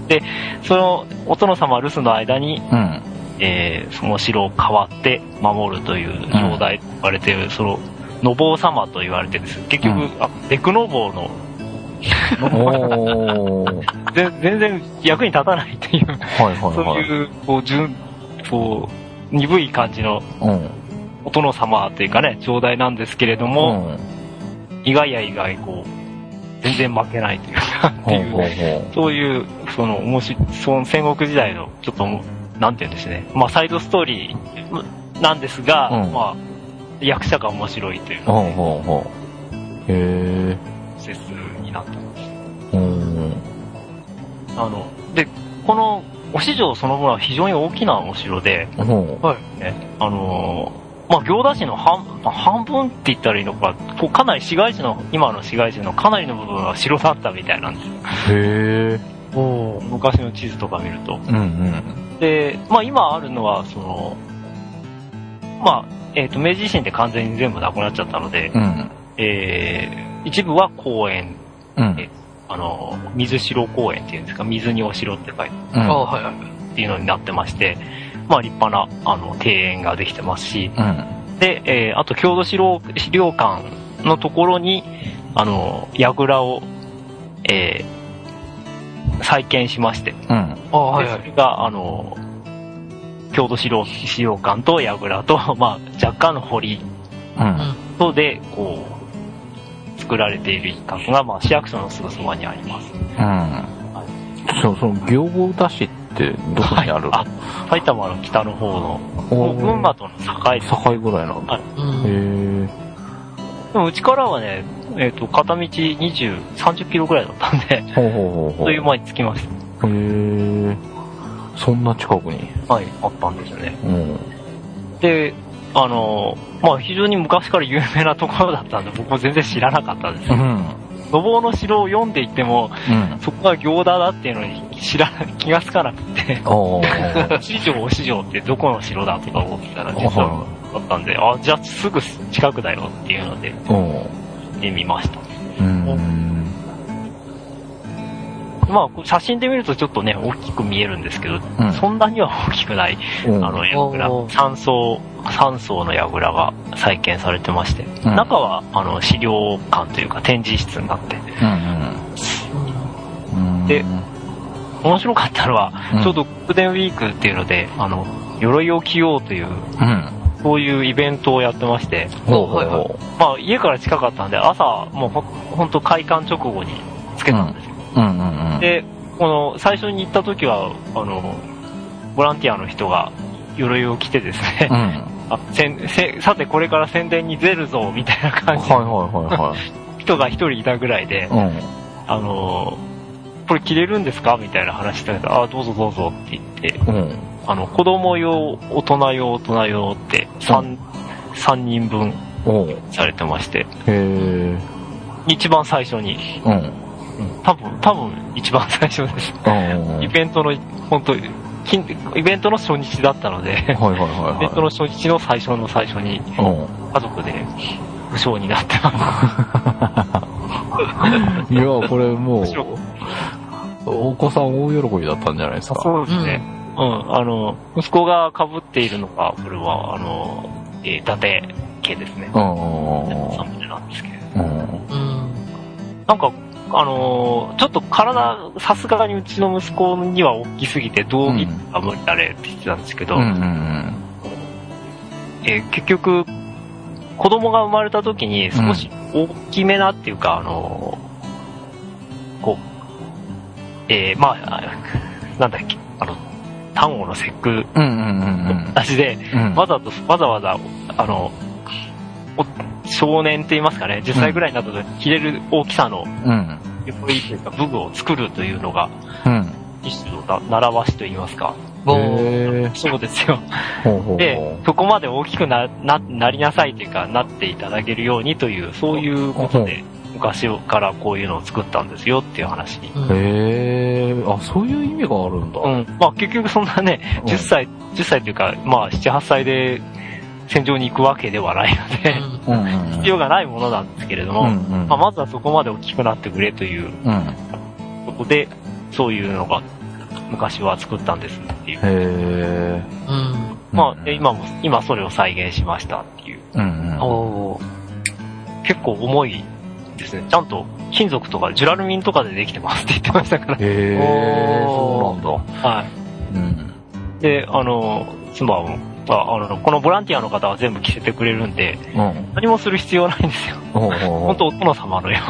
で、そのお殿様留守の間に、うん、えー、その城を代わって守るという城代と言われている、うん、そののぼう様と言われてるんです。結局、うん、あデクノボーの全然役に立たないっていう、はいはいはい、そういうこう純こう鈍い感じのお殿様というかね城代なんですけれども、うん、意外や意外こう全然負けないというかっていう、ほうほうほう、そういうその面白いその戦国時代のちょっとなんていうんですね、まあサイドストーリーなんですが、うん、まあ役者が面白いという、 ね。ほうほうほう。へー。施設になってます。 うん。 あの、で、この、お市場そのものは非常に大きなお城で、 はい。 ね、あのー、まあ、行田市の半、まあ、半分って言ったらいいのか、こうかなり市街地の、今の市街地のかなりの部分は城だったみたいなんですよ。 へー。 お昔の地図とか見ると。 うんうん。 で、まあ、今あるのは、その、まあ、えっと、明治維新で完全に全部なくなっちゃったので、 うん、 えー、一部は公園、 うん、 あの、水城公園っていうんですか、水にお城って書いてある、 うん、 はいはい、っていうのになってまして、まあ立派な、あの、庭園ができてますし、 うん、 で、えー、あと郷土資料、資料館のところに、あの、櫓を、えー、再建しまして、 うん、 あはいはい、それが、あの、郷土資料、資料館と櫓と、まあ若干の堀、 うん、 とで、こう、作られている一角が、まあ、市役所のすぐそばにあります。 うん。はい、そ, その行田市ってどこにある、 はい、あ、埼玉の北の方の、群馬との境です。 境ぐらいなんだ。はい、へー。 でもうちからはね、えっ、ー、と、片道にじゅう、さんじゅっキロぐらいだったんで、 ほうほうほうほう。 という間に着きました。 へー。そんな近くに。 はい、あったんですよね。 うん。 で、あの、まあ非常に昔から有名なところだったんで、僕も全然知らなかったんですよ。うん。のぼうの城を読んでいっても、うん、そこが行田だっていうのに知ら気がつかなくて、四条、四条ってどこの城だとか思ってたら実はだったんで、あ、じゃあすぐ近くだよっていうので、で見ました。うん。まあ、写真で見るとちょっとね、大きく見えるんですけど、うん、そんなには大きくない、うん、あの、櫓、三層、三層の櫓が再建されてまして、うん、中は、あの、資料館というか展示室になって、うんうん、で、面白かったのは、うん、ちょうどゴールデンウィークっていうので、あの、鎧を着ようという、うん、そういうイベントをやってまして、はいはい、まあ、家から近かったんで、朝、もうほ、ほんと開館直後につけたんですよ。うんうんうん、で、この、最初に行った時は、あの、ボランティアの人が鎧を着てですね、うん、あせんせさてこれから宣伝に出るぞ、みたいな感じで、はいはいはいはい、人が一人いたぐらいで、うん、あの、これ着れるんですかみたいな話してたら、あ、どうぞどうぞって言って、うん、あの、子供用、大人用、大人用って 3,、さんにんぶんされてまして、へ一番最初に、うん多分、多分一番最初です。イベントの、本当イベントの初日だったので、はいはいはいはい、イベントの初日の最初の最初に、家族で無償になってます。 いや、これもう、お子さん大喜びだったんじゃないですか。 そうですね。うん、あの、息子が被っているのが、これは、あの、えー、伊達家ですね。うん。サムネなんですけど。うん。なんか、あのー、ちょっと体、さすがにうちの息子には大きすぎて、道着が無理だねって言ってたんですけど、うんうんうんえー、結局、子供が生まれた時に少し大きめなっていうか、うん、あのー、こう、えー、まあ、なんだっけ、あの、端午の節句の形で、わざと、わざわざ、あの、少年って言いますかね、じゅっさいぐらいになった時に着れる大きさの、鎧というか武具を作るというのが、うん、一種の習わしと言いますか。そうですよ。ほうほうほうで、そこまで大きくな、な、なりなさいというか、なっていただけるようにという、そういうことで、昔からこういうのを作ったんですよっていう話に。 へー。あ、そういう意味があるんだ。 うん。まあ結局そんなね、じゅっさい、じゅっさいというか、まあなな、はっさいで戦場に行くわけではないので、うんうん、必要がないものなんですけれども、うんうんまあ、まずはそこまで大きくなってくれということで、そういうのが昔は作ったんですっていう。へー。うん、まあ、で今も、今それを再現しましたっていう。うんうん、お結構重いですね。ちゃんと金属とかジュラルミンとかでできてますって言ってましたから。へー、そうなんだ。はい。 うん、で、あの、妻も、あの、このボランティアの方は全部着せてくれるんで、うん、何もする必要ないんですよ。本当お殿様のよ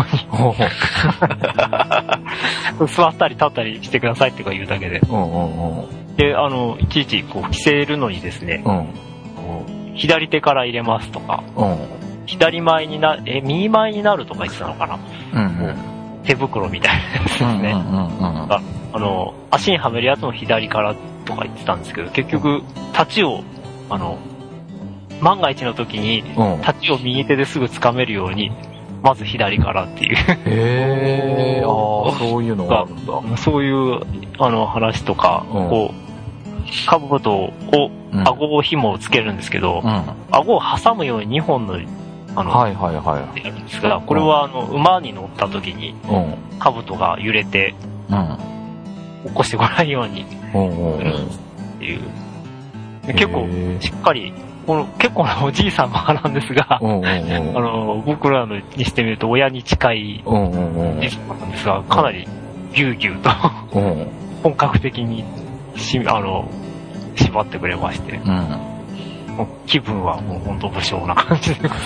うに。座ったり立ったりしてくださいって言うだけで。で、あの、いちいちこう着せるのにですね、うん、 左手から入れますとか、 うん、 左前にな、え、右前になるとか言ってたのかな。 うんうん、 手袋みたいなやつですね。あの、足にはめるやつも左からとか言ってたんですけど、結局、立ちを、あの、万が一の時に、立ちを右手ですぐ掴めるように、まず左からっていう。 へー、ああ、そういうのがあるんだ。 そういう、あの、話とか、うん、こう、兜を、顎を紐をつけるんですけど、うん、顎を挟むようににほんの、あの、 はいはいはい。 やるんですが、これはあの、馬に乗った時に、兜が揺れて、うん、起こしてこないように、っていう。結構、しっかり、この結構なおじいさんの派なんですが、うんうんうん、あの僕らのにしてみると親に近いおじいさんなんですが、かなりぎゅうぎゅうと本格的にしあの縛ってくれまして、うん、もう気分はもう本当武将な感じでござい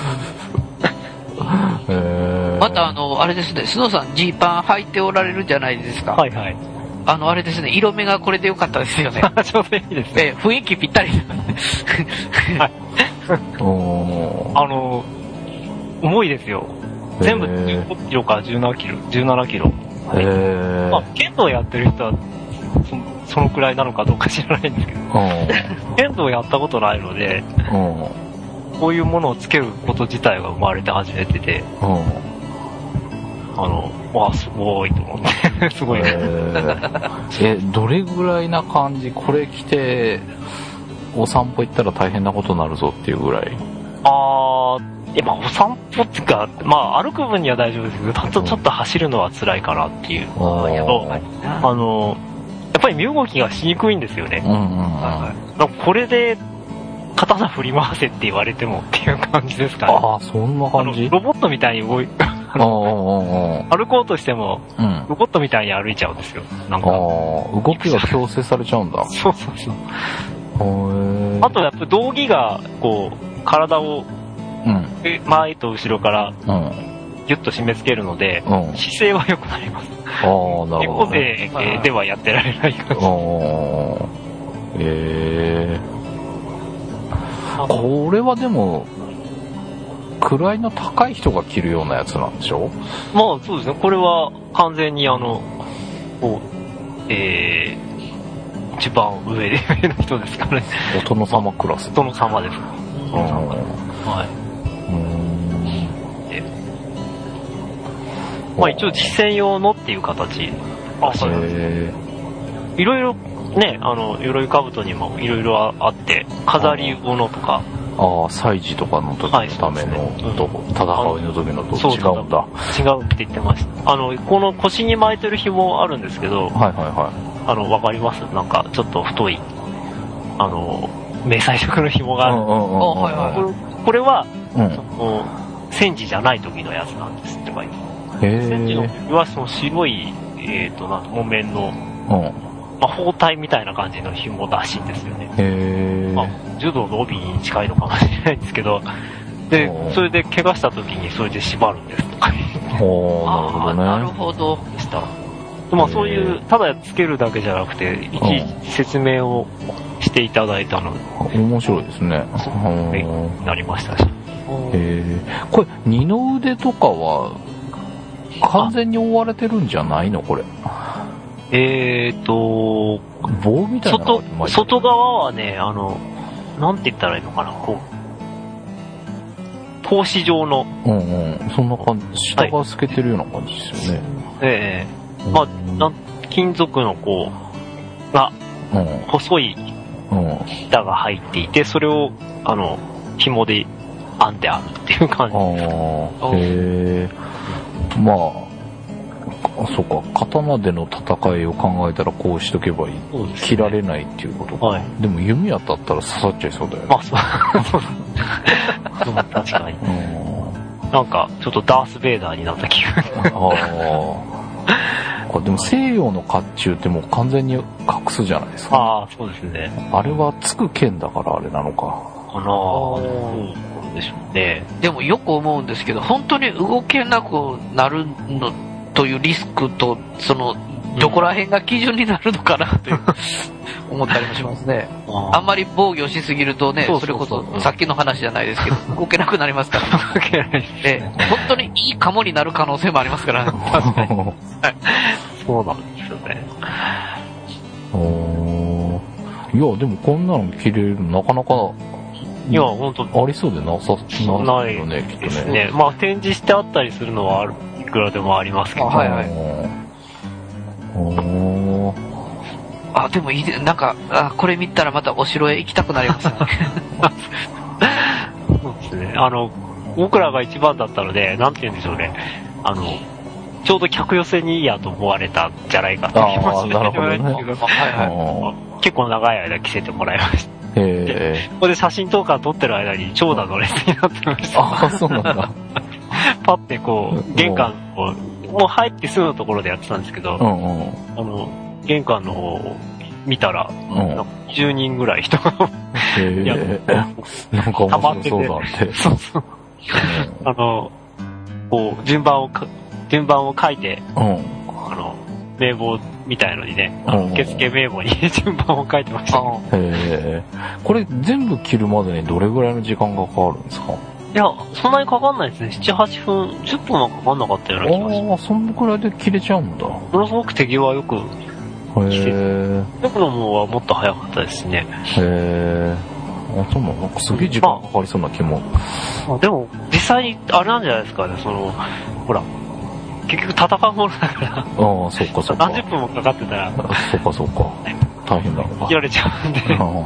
ます。 えー、またあのあれですね、須野さんジーパン履いておられるじゃないですか。 はいはい。 あの、あれですね、色目がこれでよかったですよね。 ちょうどいいですね。 えー、雰囲気ぴったり。 はい。あの、重いですよ。全部じゅうごキロかじゅうななキロ、じゅうななキロ。 へまあ、剣道やってる人はそ、そのくらいなのかどうか知らないんですけど、剣道やったことないので、こういうものをつけること自体が生まれて初めてで、あの、わあ、すごいと思って、すごいね。 え、どれぐらいな感じ？これ着て、お散歩行ったら大変なことになるぞっていうぐらい。 あー、まあ、お散歩っていうか、まあ、歩く分には大丈夫ですけど、ちょっと、ちょっと走るのは辛いかなっていう。あやあの、やっぱり身動きがしにくいんですよね。うんうんうん、これで、刀振り回せって言われてもっていう感じですかね。 ああ、そんな感じ？ ロボットみたいに動い、歩こうとしても、うん、ロボットみたいに歩いちゃうんですよ。なんか。 動きが強制されちゃうんだ。 そうそうそう。あとやっぱ道着が、こう、体を、うん、前と後ろから、ギュッと締め付けるので、うん、姿勢は良くなります。 ああ、なるほど、ね。 猫背ではやってられない感じ。 えー。これはでも、位の高い人が着るようなやつなんでしょ？ まあそうですね。これは完全にあの、こう、えー、一番上で上の人ですからね。 お殿様クラス。 お殿様です。はい。うーん。で、まあ一応実践用のっていう形。あ、そうです。いろいろね、あの、鎧兜にもいろいろあって、飾り物とか。 ああ、祭事とかの時のためのと、はい、戦いの時のと違うんだ。 違うって言ってました。あの、この腰に巻いてる紐あるんですけど、 はいはいはい。 あの、わかります？なんか、ちょっと太い、あの、迷彩色の紐がある。これは、うん、その、戦時じゃない時のやつなんですって書いてある。戦時の時はその白い、えっ、ー、と、なん木綿の、うんまあ、包帯みたいな感じの紐らしいんですよね。 へー。 まあ、柔道の帯に近いのかもしれないんですけど、で、それで怪我した時にそれで縛るんですとか。 おー、なるほどね。 なるほど。 でした。まあそういう、ただつけるだけじゃなくて、いちいち説明をしていただいたので。 面白いですね。 勉強になりましたし。 へー。これ、二の腕とかは、完全に覆われてるんじゃないのこれ。 えーと、 棒みたいなの外、外側はね、あの、なんて言ったらいいのかな、こう、格子状の。 うんうん。そんな感じ。下が透けてるような感じですよね。 はい、ええー、まあ、なん、金属のこう、が、うん、細い板が入っていて、それを、あの、紐で編んであるっていう感じです。 ああ、へえ。まあ、あ、そうか、刀での戦いを考えたらこうしとけばいい。ね、切られないっていうことか。はい、でも弓当たったら刺さっちゃいそうだよね。 まあそう。そう確かに。なんか、ちょっとダース・ベイダーになった気が。ああ。でも西洋の甲冑ってもう完全に隠すじゃないですか。 ああ、そうですね。 あれはつく剣だからあれなのか。 かなぁ。でしょうね。 でもよく思うんですけど、本当に動けなくなるのというリスクと、そのどこら辺が基準になるのかなという思ったりもしますね。あんまり防御しすぎるとね、それこそさっきの話じゃないですけど、動けなくなりますから。動けない。え、本当にいいカモになる可能性もありますから。確かに。 そうなんですよね。 おー。いや、でもこんなの着れるなかなか、 いや、ほんと。 ありそうでなさ、ないよね、きっとですね。まあ、展示してあったりするのはある、いくらでもありますけど。 はいはい。 おー。 あ、でもいいで、なんか、あ、これ見たらまたお城へ行きたくなりますね。 そうですね。あの、僕らが一番だったので、なんて言うんでしょうね。あの、ちょうど客寄せにいいやと思われたんじゃないかと思いますね。 なるほどね。はいはい。結構長い間着せてもらいました。 へここで写真とか撮ってる間に長蛇の列になってました。 ああ、そうなんだ。 パッてこう、玄関を、もう入ってすぐのところでやってたんですけど、 うんうん、 あの、玄関の方を見たら、うん、じゅうにんぐらい人が、 へなんか面白そうだって。 そうそう。あの、こう、順番をか、順番を書いて、うん、あの、名簿みたいのにね、あの受付名簿に順番を書いてました。 へー。これ全部着るまでにどれぐらいの時間がかかるんですか？ いや、そんなにかかんないですね。なな、はっぷん、じゅっぷんはかかんなかったような気がします。 ああ、そんぐらいで着れちゃうんだ。 ものすごく手際よく着てる。僕のもはもっと早かったですね。 へー。あ、そうなの？なんかすげえ時間かかりそうな気も。 まあ、でも、実際にあれなんじゃないですかね、その、ほら、結局戦うものだから。ああ、そっかそっか。 何十分もかかってたら。 そっかそっか。大変だろうな。 切られちゃうんで。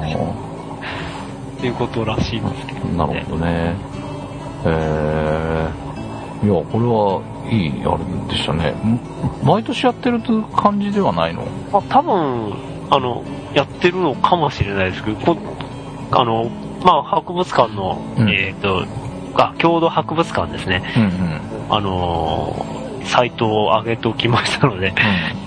っていうことらしいんですけど、ね。 なるほどね。えー、いや、これはいいあれでしたね。毎年やってる感じではないの？ あ、多分、あの、やってるのかもしれないですけど、こあの、まあ、博物館の、うん、えっ、ー、と、あ、郷土博物館ですね。うんうん、あのー、サイトを上げておきましたので、うん、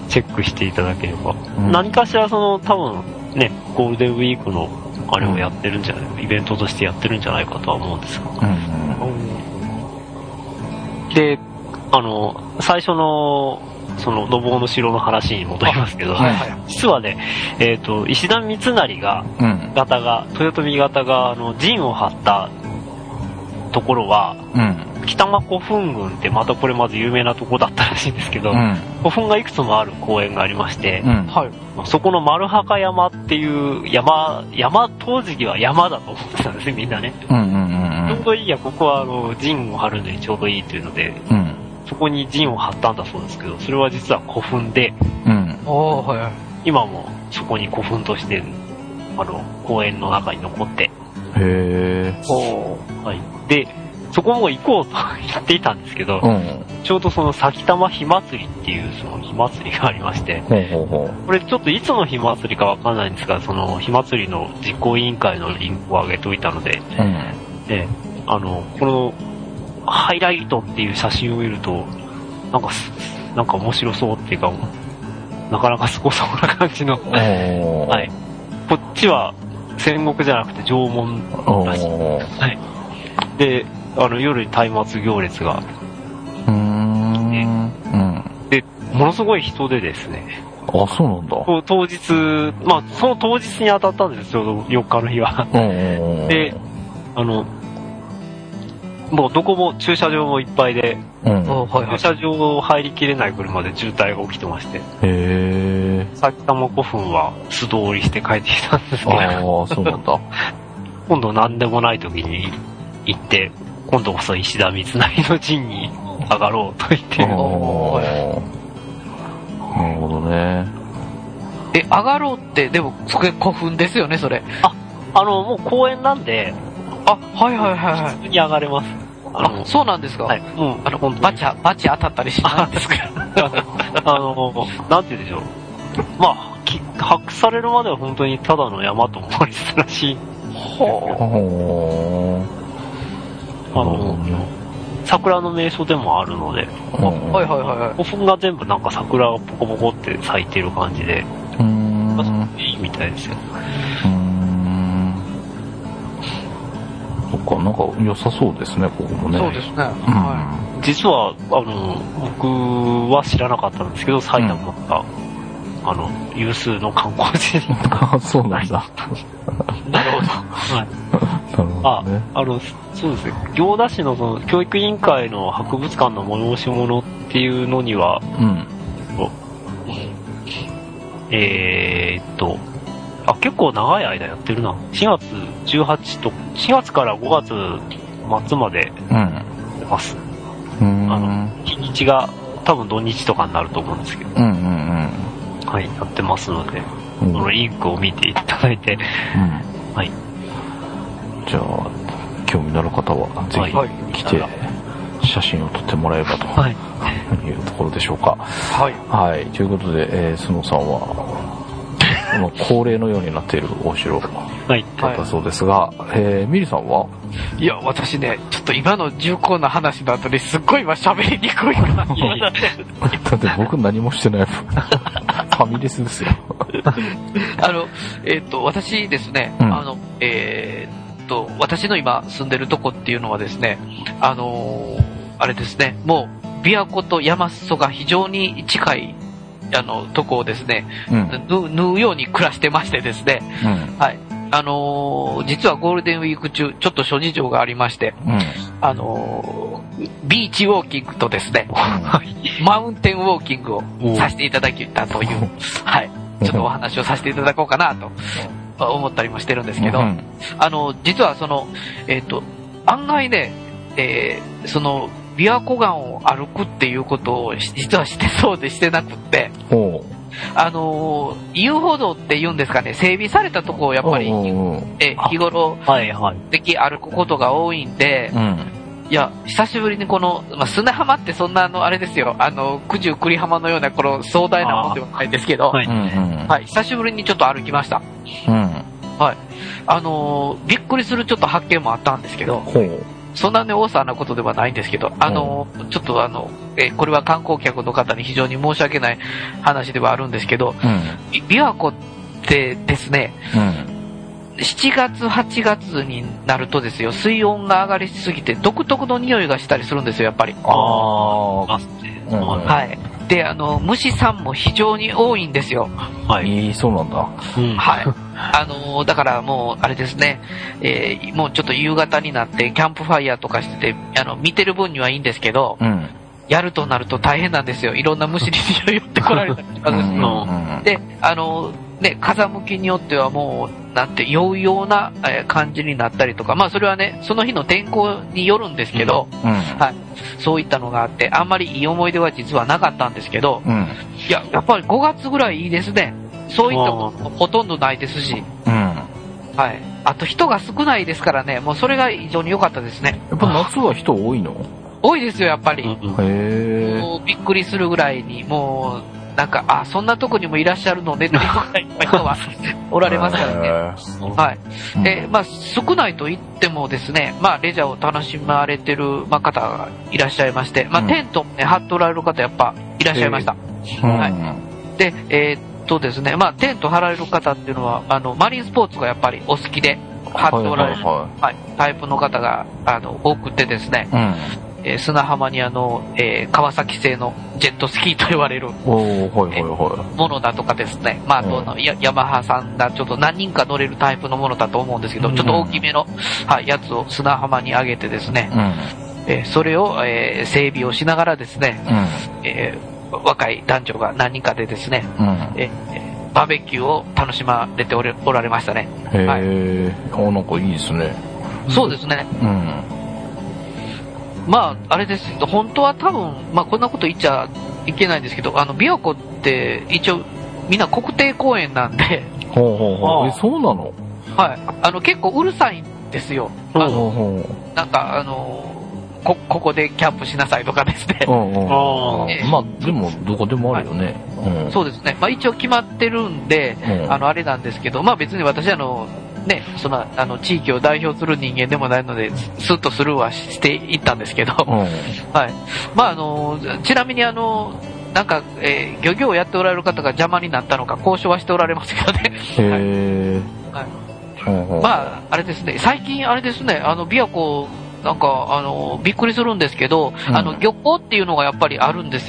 チェックしていただければ。うん、何かしらその、多分ね、ゴールデンウィークのあれをやってるんじゃない、うん、イベントとしてやってるんじゃないかとは思うんですが。うんうん、で、あの、最初の、その、のぼうの城の話に戻りますけど、はいはい、実はね、えっ、ー、と、石田三成が、うん、方が、豊臣方が、あの、陣を張ったところは、うん、北間古墳群ってまたこれまず有名なとこだったらしいんですけど、うん、古墳がいくつもある公園がありまして、うん、はい、そこの丸墓山っていう山、山、当時は山だと思ってたんですね、みんなね。うんうんうんうん、ちょうどいいや、ここはあの、陣を張るのにちょうどいいというので、うん、そこに陣を張ったんだそうですけど、それは実は古墳で、うん、はいはい、今もそこに古墳として、あの、公園の中に残って、 へー。 はい。で、そこも行こうと言っていたんですけど、うん、ちょうどその埼玉火祭りっていうその火祭りがありまして、ほうほうほう、これちょっといつの火祭りかわかんないんですが、その火祭りの実行委員会のリンクを上げておいたので、うん、で、あの、このハイライトっていう写真を見ると、なんか、なんか面白そうっていうか、なかなかすごそうな感じの、はい。こっちは戦国じゃなくて縄文らしい。はい。で、あの、夜に松明行列が。うーん、ね、うん。で、ものすごい人でですね。 あ、そうなんだ。 当日、まあ、その当日に当たったんですよ、ちょうどよっかの日は。で、あの、もうどこも駐車場もいっぱいで、うん、駐車場入りきれない車で渋滞が起きてまして。へー。埼玉古墳は素通りして帰ってきたんですけど。ああ、 そうなんだ。 今度何でもない時に行って、今度こそ石田三成の陣に上がろうと言って。なるほどね。 え、上がろうって、でも、それ古墳ですよね、それ。 あ、あの、もう公園なんで、 あ、はいはいはいはい。 普通に上がれます。 あの、そうなんですか。はい。うん。あの、バチ、バチ当たったりしないんですか。 あの、なんて言うんでしょう。まあ、発掘されるまでは本当にただの山と思われてたらしい。ほー。あの、桜の名所でもあるので、 はいはいはいはい。 古墳が全部なんか桜がポコポコって咲いてる感じで、うん。いいみたいですよ。うん。 そっか、なんか良さそうですね、ここもね。 そうですね。うん、 はい。実は、あの、僕は知らなかったんですけど、埼玉が、うん、 あの、有数の観光地。 あ、そうなんだ。 なるほど。 はい。 なるほどね。 あ、あの、そうですね。行田市のその教育委員会の博物館の催し物っていうのには、 うん。 えーっと、あ、結構長い間やってるな。しがつじゅうはちと、しがつからごがつ末までうん。 やってます。 うん。 あの、日にちが多分土日とかになると思うんですけど。 うんうんうん。 はい、やってますので、 うん、 このリンクを見ていただいて、 うん、はい。じゃあ、興味のある方は、ぜひ来て、写真を撮ってもらえればと、はい、いうところでしょうか。はい。はい。ということで、えー、スノさんは、まあ、恒例のようになっているお城だったそうですが、はい、えー、ミリさんはいや、私ね、ちょっと今の重厚な話の後にすっごい今喋りにくい感じになってる。 だって僕何もしてない。ファミレスですよ。 あの、えっ、ー、と、私ですね、うん、あの、えー、っと、私の今住んでるとこっていうのはですね、あのー、あれですね、もう、琵琶湖と山裾が非常に近い、あの、とこをですね、うん、縫うように暮らしてましてですね、うん、はい。あのー、実はゴールデンウィーク中、ちょっと諸事情がありまして、うん、あのー、ビーチウォーキングとですね、うん、マウンテンウォーキングをさせていただきたという、はい、ちょっとお話をさせていただこうかなと思ったりもしてるんですけど、うん、あの、実はその、えっと、案外ね、えー、その、琵琶湖岸を歩くっていうことを実はしてそうでしてなくって、あのー、遊歩道って言うんですかね、整備されたとこをやっぱり、え日頃、はいはい、的歩くことが多いんで、うん、いや、久しぶりにこの、まあ、砂浜ってそんなあの、あれですよ、あの、九十九里浜のようなこの壮大なものではないですけど、はい、はい、久しぶりにちょっと歩きました。うん、はい。あのー、びっくりするちょっと発見もあったんですけど、そんなね、大騒なことではないんですけど、あの、うん、ちょっとあの、え、これは観光客の方に非常に申し訳ない話ではあるんですけど、うん、琵琶湖ってですね、うん、しちがつ、はちがつになるとですよ、水温が上がりすぎて独特の匂いがしたりするんですよ、やっぱり。ああ、うん、はい。で、あの、虫さんも非常に多いんですよ。 はい。そうなんだ。 うん、はい。あの、だからもう、あれですね、えー、もうちょっと夕方になって、キャンプファイヤーとかしてて、あの、見てる分にはいいんですけど、うん、やるとなると大変なんですよ。いろんな虫に寄ってこられたりとかですよ。で、あの、ね、風向きによってはもう、なんて、酔うような感じになったりとか、まあそれはね、その日の天候によるんですけど、うんうん、はい。そういったのがあって、あんまりいい思い出は実はなかったんですけど、うん、いや、やっぱりごがつぐらいいいですね。そういったこともほとんどないですし、うん、はい。あと人が少ないですからね、もうそれが非常に良かったですね。 やっぱ夏は人多いの？ 多いですよ、やっぱり。へー。 もうびっくりするぐらいに、もう、なんか、あ、そんなとこにもいらっしゃるのねっていうぐらいの人はおられますからね。はい。で、まあ、少ないと言ってもですね、まあ、レジャーを楽しまれてる、まあ、方がいらっしゃいまして、まあ、テントね、張っておられる方やっぱいらっしゃいました。はい。で、えー、っとですね、まあ、テント張られる方っていうのは、あの、マリンスポーツがやっぱりお好きで、張っておられる、はい、はい、タイプの方が、あの、多くてですね、うんえー、砂浜にあの、えー、川崎製のジェットスキーと言われる、はいはいはい、ものだとかですね、まあ、あとの、うん、ヤマハさんがちょっと何人か乗れるタイプのものだと思うんですけど、うん、ちょっと大きめの、はい、やつを砂浜に上げてですね、うんえー、それを、えー、整備をしながらですね、うんえー、若い男女が何人かでですね、うんえー、バーベキューを楽しまれておれおられましたね。 へー、はい、あ、なんかいいですね。 そうですね。うんまあ、あれです。本当は多分、まあこんなこと言っちゃいけないんですけど、あの、琵琶湖って一応みんな国定公園なんで。 ほうほうほう。え、そうなの？ はい。あの、結構うるさいんですよ。あの、ほうほうなんか、あの、こ、ここでキャンプしなさいとかですね。うんうんえー、まあ、でも、どこでもあるよね。 はいうん、そうですね。まあ一応決まってるんで、うん、あの、あれなんですけど、まあ別に私あの、ね、その、あの、地域を代表する人間でもないので、スッとスルーはしていったんですけど、うん、はい。まあ、あの、ちなみにあの、なんか、えー、漁業をやっておられる方が邪魔になったのか、交渉はしておられますけどね。へー。はいはい、まあ、あれですね、最近あれですね、あの、琵琶湖、なんか、あの、びっくりするんですけど、うん、あの、漁港っていうのがやっぱりあるんですよ。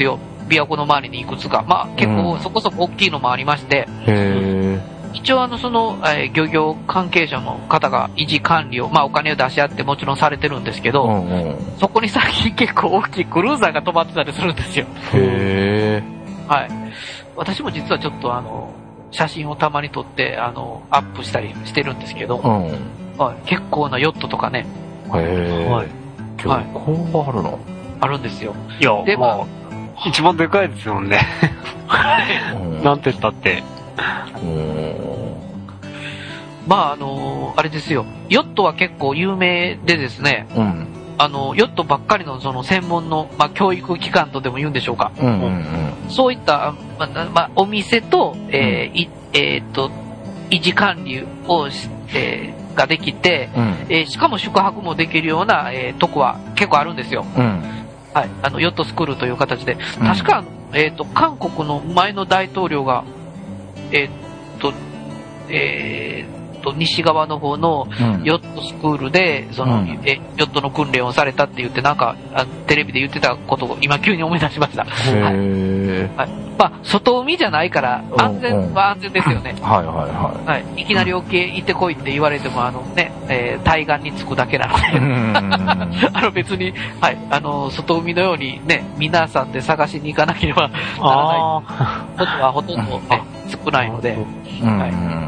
琵琶湖の周りにいくつか、まあ結構そこそこ大きいのもありまして、 へ一応あのその、えー、漁業関係者の方が維持管理を、まあお金を出し合ってもちろんされてるんですけど、うんうん、そこに最近結構大きいクルーザーが止まってたりするんですよ。 へー。 はい。私も実はちょっとあの、写真をたまに撮って、あの、アップしたりしてるんですけど、うんはい、結構なヨットとかね。 へー。はい。漁港があるの、 あるんですよ。 いや、でも、まあ、一番でかいですよね。なんて言ったって。 まああのー、あれですよ、ヨットは結構有名でですね、うん、あのヨットばっかりのその専門の、まあ、教育機関とでも言うんでしょうか、うんうんうん、そういった、まあまあ、お店と、えーうんえー、っと維持管理をして、ができて、うんえー、しかも宿泊もできるような、えー、とこは結構あるんですよ、うんはい、あのヨットスクールという形で、確か、うんえー、っと韓国の前の大統領がえー、っと、えー、っと、西側の方のヨットスクールで、その、うん、え、ヨットの訓練をされたって言って、なんか、あテレビで言ってたことを今急に思い出しました。へはい。はい。まあ、外海じゃないから、安全は安全ですよね。うんうん、はいはいはい。はい。いきなり OK 行ってこいって言われても、あのね、えー、対岸に着くだけなので、あの別に、はい、あの、外海のようにね、皆さんで探しに行かなければならないことはほとんどね、少ないので、はい。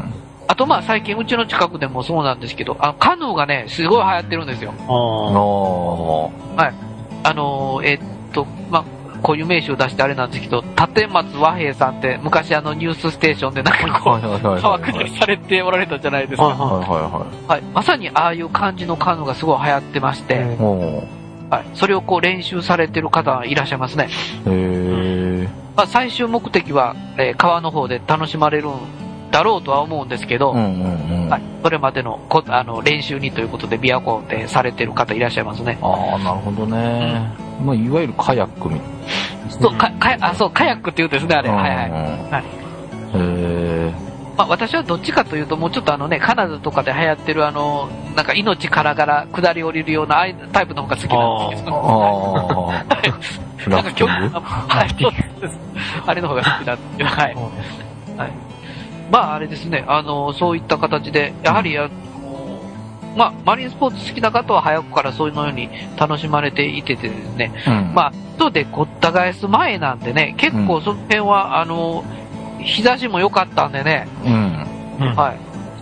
あとまあ最近うちの近くでもそうなんですけど、あのカヌーがね、すごい流行ってるんですよ。あはい。あのー、えー、っと、まあ、こういう名詞を出してあれなんですけど、立松和平さんって昔あのニュースステーションでなんかこう、川下りされておられたじゃないですか。はいはいはい。はい。まさにああいう感じのカヌーがすごい流行ってまして、はい。それをこう練習されてる方いらっしゃいますね。へー。まあ最終目的は、えー、川の方で楽しまれるんだろうとは思うんですけど、うんうんうんはい、それまでのこあの練習にということで琵琶湖でされてる方いらっしゃいますね。 ああ、なるほどね。うん、まあ、いわゆるカヤックみたいな。 そう、か、か、あ、そう、カヤックって言うんですね、あれ。うんうん、はいはい。はい、へまあ、私はどっちかというと、もうちょっとあのね、カナダとかで流行ってるあの、なんか命からがら下り降りるようなタイプの方が好きなんですけど。ああ。なんか今日、はい、そうです。あれの方が好きなんですけど、はい。はいまああれですね、あのそういった形で、やはりあの、まあ、マリンスポーツ好きな方は早くからそういうのように楽しまれていててですね、うん、まあ、人でごった返す前なんでね、結構その辺は、あの、日差しも良かったんでね、うん、はい。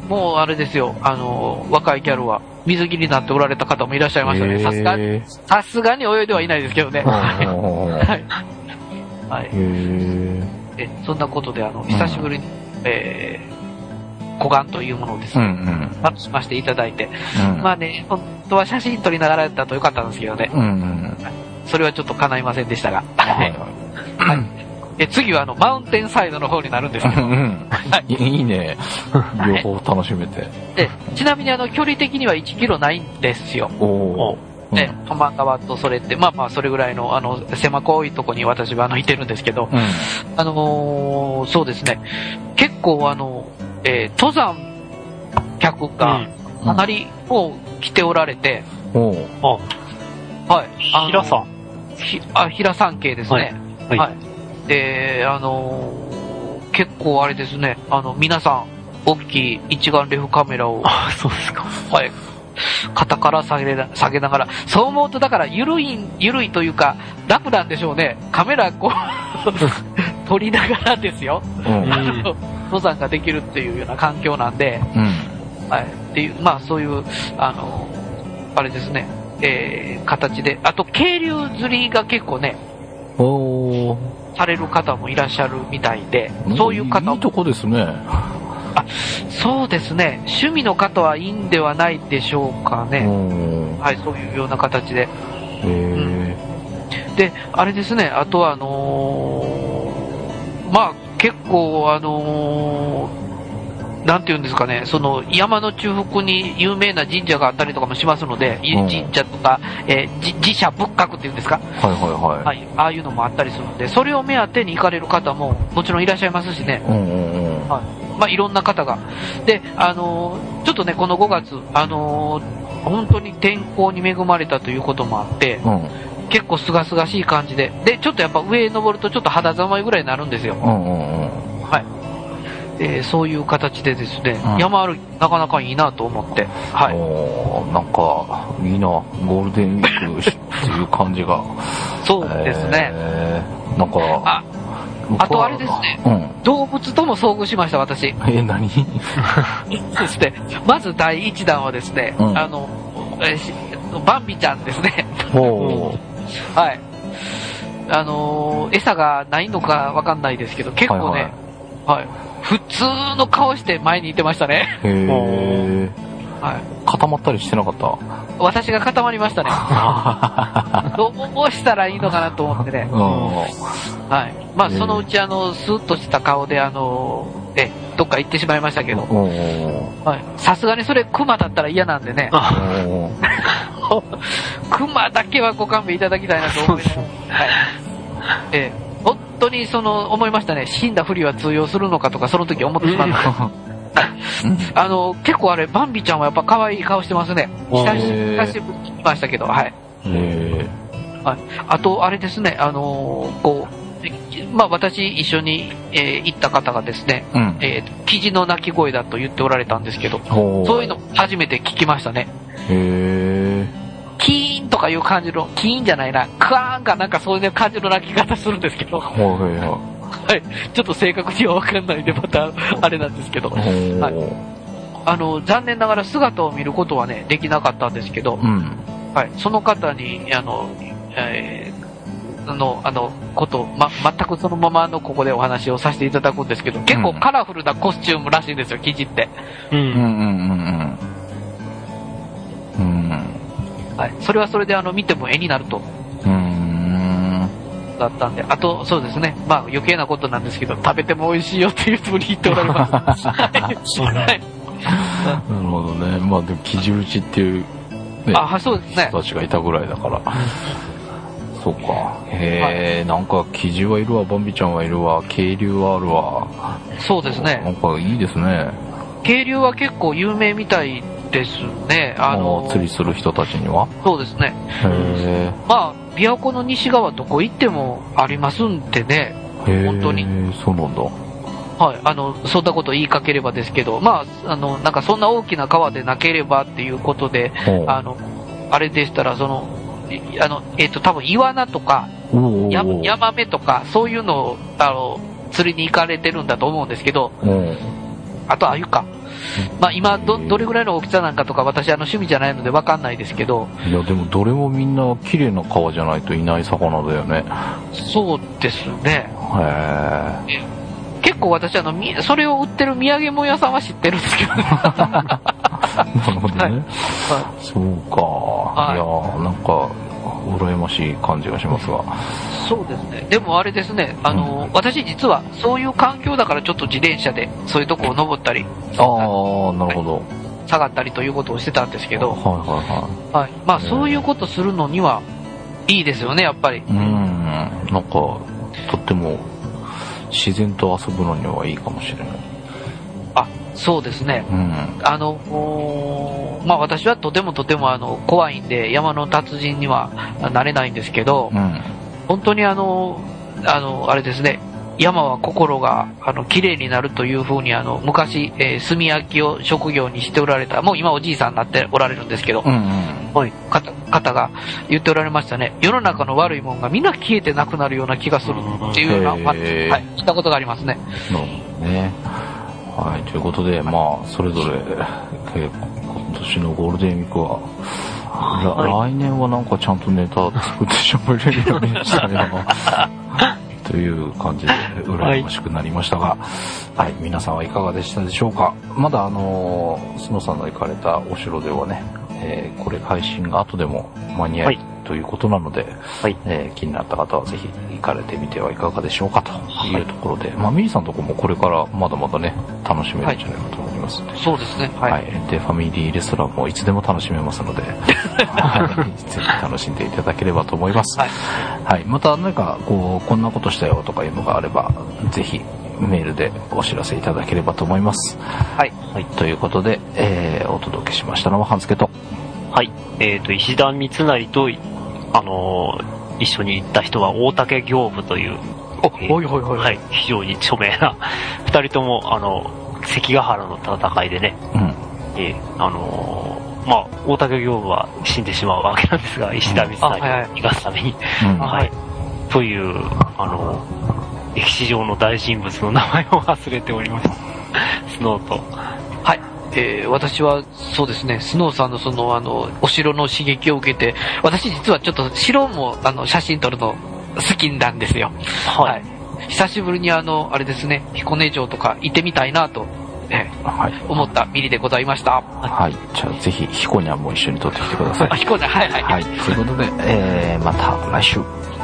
もうあれですよ、あの、若いギャルは水着になっておられた方もいらっしゃいましたね。さすがに、さすがに泳いではいないですけどね。はい。はい。え、そんなことで、あの、久しぶりに、うんえー、湖岸というものをですね、うんうん、楽しませていただいて、うん、まあね、本当は写真撮りながらだったとよかったんですけどね、うんうん、それはちょっと叶いませんでしたが、はいはい、え次はあのマウンテンサイドの方になるんですけど、うんはい、いいね、両方楽しめて。 でちなみにあの距離的にはいちキロないんですよ。おね、浜川とそれって、まあまあそれぐらいの、あの、狭こいとこに私はあの、いてるんですけど、うん、あのー、そうですね、結構あの、えー、登山客がかなりもう来ておられて、うん、あはい。 平山ひあ、平山系ですね。はい。はい、で、あのー、結構あれですね、あの、皆さん、大きい一眼レフカメラを、 あ、そうですか。 はい。肩から下げな、下げながら、そう思うとだから、ゆるい、ゆるいというか、楽なんでしょうね。カメラこう、撮りながらですよ。うん、登山ができるっていうような環境なんで、うん、はい。っていう、まあそういう、あの、あれですね、えー、形で、あと、渓流釣りが結構ね、おされる方もいらっしゃるみたいで、そういう方も。 いいとこですね。 あ、そうですね。趣味の方はいいんではないでしょうかね。はい、そういうような形で。へー、うん、で、あれですね。あとはあのー、まあ結構あのー、なんていうんですかね。その山の中腹に有名な神社があったりとかもしますので、神社とか、えー、自社仏閣っていうんですか。はいはいはい。はい、ああいうのもあったりするので、それを目当てに行かれる方ももちろんいらっしゃいますしね。うんうんうん、はい。まあ、いろんな方が。で、あのー、ちょっとね、このごがつ、あのー、本当に天候に恵まれたということもあって、うん、 結構すがすがしい感じで、で、ちょっとやっぱ上登るとちょっと肌寒いぐらいになるんですよ。 うんうんうん。 はい。えー、そういう形でですね、うん、山歩きなかなかいいなと思って。はい。 おー、なんか、いいな、ゴールデンウィークっていう感じが。 そうですね。 えー、なんか、 あ、あとあれですね、うん、動物とも遭遇しました、私。 えー、何ですね、まず第一弾はですね、うん、あの、えー、バンビちゃんですね。 おー。 はい。あのー、餌がないのかわかんないですけど、結構ね、はい、はい、普通の顔して前にいてましたね。 へー。はい。固まったりしてなかった？ 私が固まりましたね。どうしたらいいのかなと思ってね。はい。まあ、そのうちあの、スーッとした顔であの、え、どっか行ってしまいましたけど。はい。さすがにそれクマだったら嫌なんでね。クマだけはご勘弁いただきたいなと思います。はい。えー、本当にその、思いましたね。死んだふりは通用するのかとか、その時思ってしまった。あの、結構あれ、バンビちゃんはやっぱ可愛い顔してますね。久し久しぶりに聞きましたけど、はい。 へはい。あと、あれですね、あのー、こう、まあ私一緒に、えー、行った方がですね、うん、えー、キジの鳴き声だと言っておられたんですけど、そういうの初めて聞きましたね。 へー。 キーンとかいう感じの、キーンじゃないな、クワーンかなんかそういう感じの鳴き方するんですけど、はい、ちょっと正確には分かんないんで、またあれなんですけど、はい、あの残念ながら姿を見ることはね、できなかったんですけど、うん、はい、その方に、あの、えー、あの、あのこと、ま、全くそのままのここでお話をさせていただくんですけど、結構カラフルなコスチュームらしいんですよ、生地って。うんうんうんうんうん。はい、それはそれであの見ても絵になると。うーん。だったんで、あとそうですね、まあ余計なことなんですけど、食べても美味しいよっていうふうに言っておられます。はい。なるほどね。まあでも生地打ちっていう、ね、 あ、そうですね。 人たちがいたぐらいだから。そうか。へえ、はい、なんか生地はいるわ、バンビちゃんはいるわ、渓流はあるわ。 そうですね。 なんかいいですね。 渓流は結構有名みたいですね。あの釣りする人たちには。 そうですね。へー。まあ琵琶湖の西側どこ行ってもありますんでね。本当に。 そうなんだ。 はい、あのそんなこと言いかければですけど、まああのなんかそんな大きな川でなければっていうことで、あのあれでしたらそのあのえっ、ー、と多分イワナとかヤマメとかそういうのをあの釣りに行かれてるんだと思うんですけど、あとアユか。まあ今ど、どれぐらいの大きさなんかとか私あの趣味じゃないので分かんないですけど。 いやでもどれもみんな綺麗な川じゃないといない魚だよね。 そうですね。 へー。 結構私あの、それを売ってる土産物屋さんは知ってるんですけどね。なるほどね。はい、そうか。はい、いやーなんか、羨ましい感じがしますが。 そうですね。でもあれですね、あの、うん、私実はそういう環境だからちょっと自転車でそういうとこを登ったり。 ああ、なるほど。 下がったりということをしてたんですけど。 はいはいはい。 はい。まあそういうことするのにはいいですよね、やっぱり。 うん。なんか、とっても自然と遊ぶのにはいいかもしれない。 あ、そうですね。うん、あの、まあ私はとてもとてもあの怖いんで山の達人にはなれないんですけど、うん、本当にあの、あの、あれですね、山は心があの綺麗になるというふうにあの昔、えー、炭焼きを職業にしておられた、もう今おじいさんになっておられるんですけど、うんうん、方, 方が言っておられましたね。世の中の悪いもんがみんな消えてなくなるような気がするっていうような、まあ、はい、聞いたことがありますね。 ね。はい、ということで、まあそれぞれ、えー、今年のゴールデンウィークは、はい、来年はなんかちゃんとネタ作って喋れるようにしたいなという感じで羨ましくなりましたが、はい、はい、皆さんはいかがでしたでしょうか。まだあのスノさんの行かれたお城ではね、えー、これ配信が後でも間に合う、はい、ということなので、はい、えー、気になった方はぜひ行かれてみてはいかがでしょうかというところで、はい、まあミリさんのとこもこれからまだまだね楽しめるんじゃないかと思いますので、はい、 そうですね、はい、はい、 でファミリーレストランもいつでも楽しめますので、はい、ぜひ楽しんでいただければと思います。はい、はい、また何かこうこんなことしたよとかいうのがあればぜひメールでお知らせいただければと思います。はい、はい、ということで、えー、お届けしましたのは半助と、 はい、えーと石田三成とあの、一緒に行った人は大竹行部という、 お、えー、ほいほいほい。 はい、非常に著名な、二人とも、あの、関ヶ原の戦いでね、うん、えー、あのー、まあ、大竹行部は死んでしまうわけなんですが、石田三成を逃がすために、うん、はい、という、あの、歴史上の大人物の名前を忘れております。スノーと。 はい。えー、私は、そうですね、スノーさんのその、あの、お城の刺激を受けて、私実はちょっと城も、あの、写真撮るの好きなんですよ。はい。はい、久しぶりにあの、あれですね、彦根城とか行ってみたいなと、えーはい、思ったミリでございました。 はい。じゃあぜひ、彦根も一緒に撮ってきてください。 彦根、はいはい。 はい。ということで、えー、また来週。